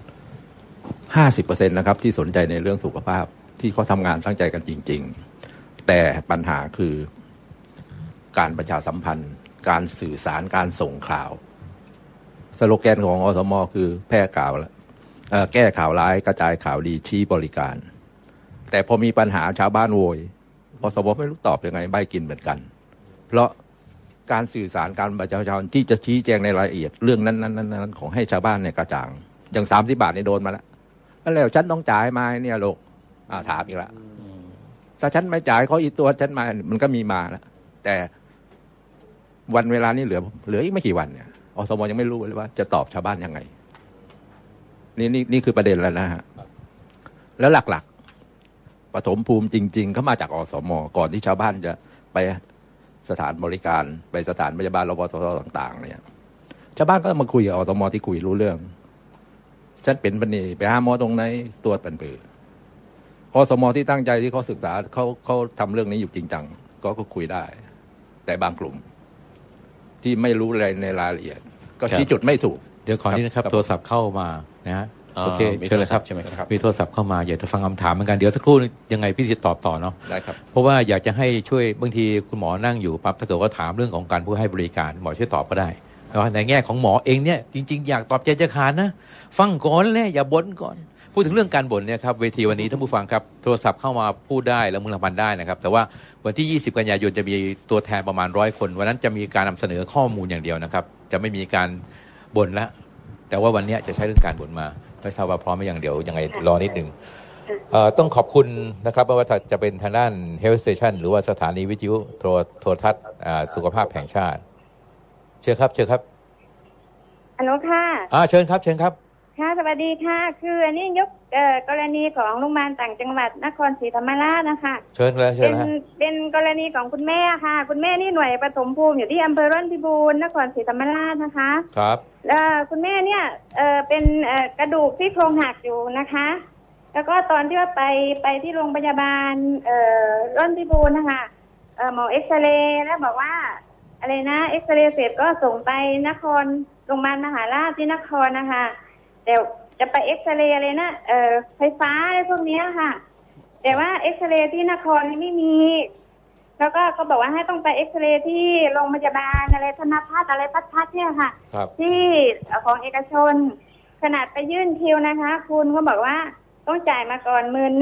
[SPEAKER 6] 50% นะครับที่สนใจในเรื่องสุขภาพที่เขาทำงานตั้งใจกันจริงๆแต่ปัญหาคือการประชาสัมพันธ์การสื่อสารการส่งข่าวสโลแกนของอสม.คือแพร่ข่าวแก้ข่าวร้ายกระจายข่าวดีชี้บริการแต่พอมีปัญหาชาวบ้านโวยอสม.ไม่รู้ตอบยังไงใบกินเหมือนกันเพราะการสื่อสารการประชาชนที่จะชี้แจงในรายละเอียดเรื่องนั้นของให้ชาวบ้านเนี่ยกระจ่างอย่าง30 บาทนี่โดนมาแล้วฉันต้องจ่ายมาเนี่ยลูกถามอีกแล้วถ้าฉันไม่จ่ายเขาอีกตัวฉันมามันก็มีมาแล้วแต่วันเวลานี้เหลืออีกไม่กี่วันเนี่ยอสม.ยังไม่รู้เลยว่าจะตอบชาวบ้านยังไงนี่คือประเด็นแล้วนะฮะแล้วหลักๆปฐมภูมิจริงๆเขามาจากอสม.ก่อนที่ชาวบ้านจะไปสถานบริการไปสถานพยาบาลรพสตต่างๆเนี่ยชาวบ้านก็มาคุยกับอสม.ที่คุยรู้เรื่องฉันเป็นปนีไปหาหมอตรงไหนตรวจเป็นปืออสม.ที่ตั้งใจที่เขาศึกษาเขาทำเรื่องนี้อยู่จริงจังก็คุยได้แต่บางกลุ่มที่ไม่รู้อะไรในรายละเอียดก็ชี้จุดไม่ถูก
[SPEAKER 1] เดี๋ยวขอนี้นะครับโทรศัพท์เข้ามานะฮะโอเคเชิญเลยครับใช่ไหมครับมีโทรศัพท์เข้ามาอยากจะฟังคำถามเหมือนกันเดี๋ยวสักครู่ยังไงพี่จะตอบต่อเนาะ
[SPEAKER 6] ได้ครับ
[SPEAKER 1] เพราะว่าอยากจะให้ช่วยบางทีคุณหมอนั่งอยู่ปั๊บถ้าเกิดว่าถามเรื่องของการผู้ให้บริการหมอช่วยตอบก็ได้ในแง่ของหมอเองเนี่ยจริงๆอยากตอบใจจะขาดนะฟังก่อนเลยอย่าบ่นก่อนพูดถึงเรื่องการบ่นเนี่ยครับเวทีวันนี้ท่านผู้ฟังครับโทรศัพท์เข้ามาพูดได้แล้วมือละพันได้นะครับแต่ว่าวันที่20 กันยายนจะมีตัวแทนประมาณ100 คนวันนั้นจะมีการนำเสนอข้อมูลอย่างเดียวนะครับจะไม่มีการบ่นแล้วแต่ว่าวันนี้จะใช้เรื่องการบ่นมาไม่ทราบว่าพร้อมไหมอย่างเดียวยังไงรอนิดนึงต้องขอบคุณนะครับไม่ว่าจะเป็นทางด้าน Health Station หรือว่าสถานีวิทยุโทรทัศน์สุขภาพแห่งชาติเชิญครับ
[SPEAKER 14] อนุค่ะ
[SPEAKER 1] เชิญครับ
[SPEAKER 14] ค่ะสวัสดีค่ะคืออันนี้ยกกรณีของโรงพยาบาลต่างจังหวัดนครศรีธรรมราชนะคะ
[SPEAKER 1] เชิญเลย
[SPEAKER 14] เป็นกรณีของคุณแม่ค่ะคุณแม่นี่หน่วยปฐมภูมิอยู่ที่อำเภอร่อนพิบูลนครศรีธรรมราชนะคะ
[SPEAKER 1] ครับ
[SPEAKER 14] คุณแม่เนี่ยเป็นกระดูกที่โครงหักอยู่นะคะแล้วก็ตอนที่ว่าไปที่โรงพยาบาลร่อนพิบูลนะคะหมอเอ็กซเรย์แล้วบอกว่าอะไรนะเอ็กซเรย์เสร็จก็ส่งไปนครโรงพยาบาลมหาราชที่นครนะคะแต่จะไปเอ็กซเรย์อะไรนะไฟฟ้าอะไรพวกนี้ค่ะแต่ว่าเอ็กซเรย์ที่นครนี่ไม่มีแล้วก็เขาบอกว่าให้ต้องไปเอ็กซเรย์ที่โรงพยาบาลอะไรธนพัฒน์อะไรพัฒน์เนี่ยค่ะที่ของเอกชนขนาดไปยื่นคิวนะคะคุณก็บอกว่าต้องจ่ายมาก่อน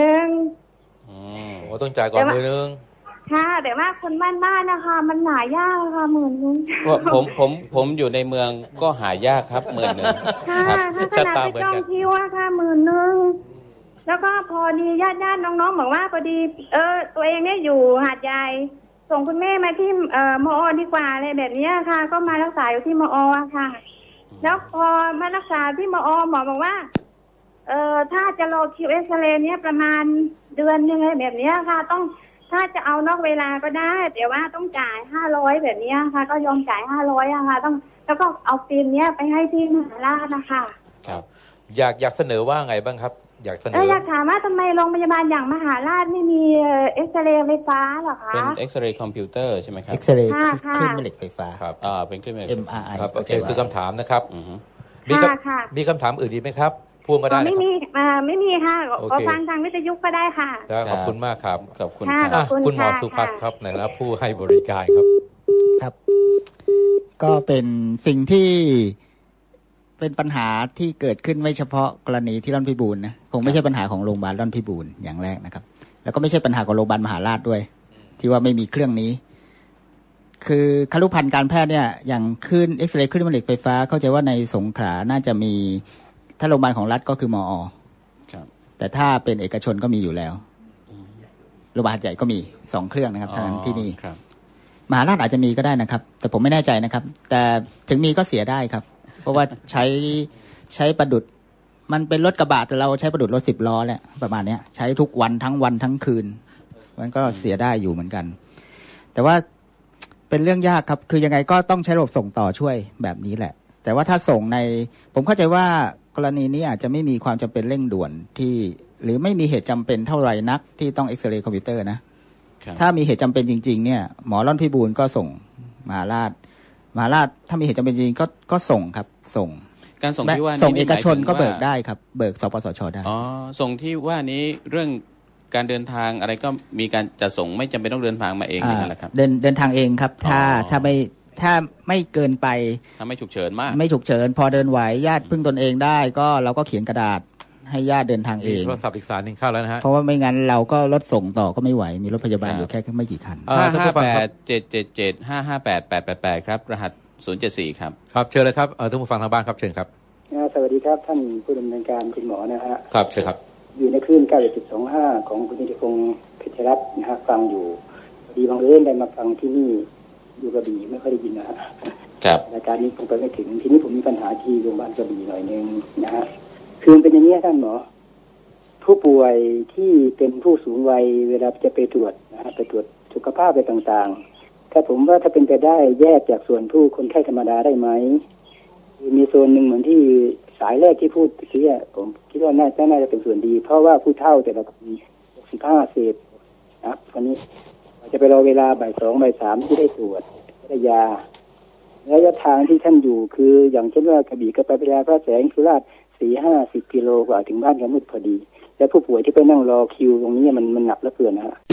[SPEAKER 14] 10,000
[SPEAKER 1] ต้องจ่ายก่อน10,000
[SPEAKER 14] ค่ะแต่ว่าคนบ้านๆนะคะมันหายากค่ะ10,000
[SPEAKER 3] ว่าผมอยู่ในเมืองก็หายากครับ10,000
[SPEAKER 14] ค่ะขนาดไปจองคิวอะค่ะ10,000แล้วก็พอดีญาติน้องๆบอกว่าพอดีตัวเองเนี่ยอยู่หาดใหญ่ส่งคุณแม่มาที่มอดีกว่าอะไรแบบนี้ค่ะก็มารักษาอยู่ที่มอค่ะแล้วพอมารักษาที่มอหมอบอกว่าถ้าจะรอคิวเอ็กซเรย์เนี่ยประมาณเดือนนึงอะไรแบบนี้ค่ะต้องถ้าจะเอานอกเวลาก็ได้แต่ว่าต้องจ่าย500แบบนี้ค่ะก็ยอมจ่าย500อะค่ะต้องแล้วก็เอาฟิล์มเนี้ยไปให้ที่มหาราชนะคะ
[SPEAKER 1] ครับอยากเสนอว่าไงบ้างครับอยากเสนอ
[SPEAKER 14] อยากถามว่าทำไมโรงพยาบาลอย่างมหาราชไม่มีเอ็กซเรย์ไฟฟ้าหรอคะ
[SPEAKER 3] เป็นเอ็กซเรย์คอมพิวเตอร์ใช่ไหมครับ
[SPEAKER 12] เอ็กซเรย์คลื่นแม่เหล็กไฟฟ้า
[SPEAKER 1] ครับ
[SPEAKER 3] เป็นคลื่นแม่เหล็ก
[SPEAKER 12] MRI
[SPEAKER 1] ครับโอเคคือคำถามนะครับมีคำถามอื่นอีกไหมครับพูดก็ได้
[SPEAKER 14] ไม่มีค่ะก็ฟังทางวิทยุก็ได้ค่ะ
[SPEAKER 1] ขอบคุณมากครับ
[SPEAKER 3] ขอบคุณ
[SPEAKER 1] คุณหมอสุภัทรครับในฐานะผู้ให้บริการ
[SPEAKER 12] ครับก็เป็นสิ่งที่เป็นปัญหาที่เกิดขึ้นไม่เฉพาะกรณีที่ร่อนพิบูลนะคงไม่ใช่ปัญหาของโรงพยาบาลร่อนพิบูลอย่างแรกนะครับแล้วก็ไม่ใช่ปัญหาของโรงพยาบาลมหาราชด้วยที่ว่าไม่มีเครื่องนี้คือครุภัณฑ์การแพทย์เนี่ยอย่างขึ้นเอ็กซเรย์คลื่นแม่เหล็กไฟฟ้าเข้าใจว่าในสงขลาน่าจะมีถ้าโรงพยาบาลของรัฐก็คือมอ.แต่ถ้าเป็นเอกชนก็มีอยู่แล้วโรงพยาบาลใหญ่ก็มี2 เครื่องนะครับทั้งที่นี่มหาราชอาจจะมีก็ได้นะครับแต่ผมไม่แน่ใจนะครับแต่ถึงมีก็เสียได้ครับเพราะว่าใช้ประดุจมันเป็นรถกระบะแต่เราใช้ประดุจรถ10 ล้อแหละประมาณเนี้ยใช้ทุกวันทั้งคืนมันก็เสียได้อยู่เหมือนกันแต่ว่าเป็นเรื่องยากครับคือยังไงก็ต้องใช้ระบบส่งต่อช่วยแบบนี้แหละแต่ว่าถ้าส่งในผมเข้าใจว่ากรณีนี้อาจจะไม่มีความจำเป็นเร่งด่วนที่หรือไม่มีเหตุจำเป็นเท่าไหร่นักที่ต้องเอ็กซเรย์คอมพิวเตอร์นะถ้ามีเหตุจำเป็นจริงๆเนี่ยหมอร่อนพิบูลก็ส่งมหาราชถ้ามีเหตุจำเป็นจริงๆก็ส่งครับส่ง
[SPEAKER 3] การส่งที่ว่า
[SPEAKER 12] ส่งเอกชนก็เบิกได้ครับเบิกสปสชได้
[SPEAKER 3] อ๋อส่งที่ว่านี้เรื่องการเดินทางอะไรก็มีการจะส่งไม่จำเป็นต้องเดินทางมาเองนั่นแหละครับ
[SPEAKER 12] เดินทางเองครับถ้าไม่เกินไป
[SPEAKER 3] ถ้าไม่ฉุกเฉินมาก
[SPEAKER 12] ไม่ฉุกเฉินพอเดินไหวญาติพึ่งตนเองได้ก็เราก็เขียนกระดาษให้ญาติเดินทางเอง
[SPEAKER 1] โทรศัพท์อีกสายนึงเข้าแล้วนะฮะ
[SPEAKER 12] เพราะว่าไม่งั้นเราก็รถส่งต่อก็ไม่ไหวมีรถพยาบาลอยู่แค่ไม่กี่คัน
[SPEAKER 3] 558-777-558-888ครับรหัส074ครับ
[SPEAKER 1] ครับเชิญเลยครับท่านผู้ฟังทางบ้านครับเชิญครับ
[SPEAKER 15] สวัสดีครับท่านผู้ดำเนินการคุณหมอนะฮะ
[SPEAKER 1] ครับเชิญครับ
[SPEAKER 15] อยู่ในคลื่น 91.25 ของคุณนิติพงศ์เพชรรัตน์นะฮะฟังอยู่ดีบังเอิญได้มาฟังที่นี่อยู่กระบี่ไม่ค่อยได้ยินนะฮะ
[SPEAKER 3] ครับ
[SPEAKER 15] รายการนี้คงไปไม่ถึงทีนี้ผมมีปัญหาที่โรงพยาบาลกระบี่หน่อยนึงนะฮะคือเป็นอย่างนี้ท่านหมอผู้ป่วยที่เป็นผู้สูงวัยเวลาจะไปตรวจนะฮะไปตรวจสุขภาพไปต่างๆถ้าผมว่าถ้าเป็นไปได้แยกจากส่วนผู้คนไข้ธรรมดาได้ไหมมีโซนหนึ่งเหมือนที่สายแรกที่พูดเมื่อกี้ผมคิดว่าน่าจะเป็นส่วนดีเพราะว่าผู้เฒ่าแต่ละคน65เศษนะวันนี้จะไปรอเวลาบ่าย 2 บ่าย 3ที่ได้ตรวจได้ยาระยะทางที่ท่านอยู่คืออย่างเช่นว่ากระบี่กับพระแสงสุราษฎร์40-50 กิโลกว่าถึงบ้านกันมืดพอดีแล้วผู้ป่วยที่ไปนั่งรอคิวตรงนี้มันหนักเหลือเกินนะฮะ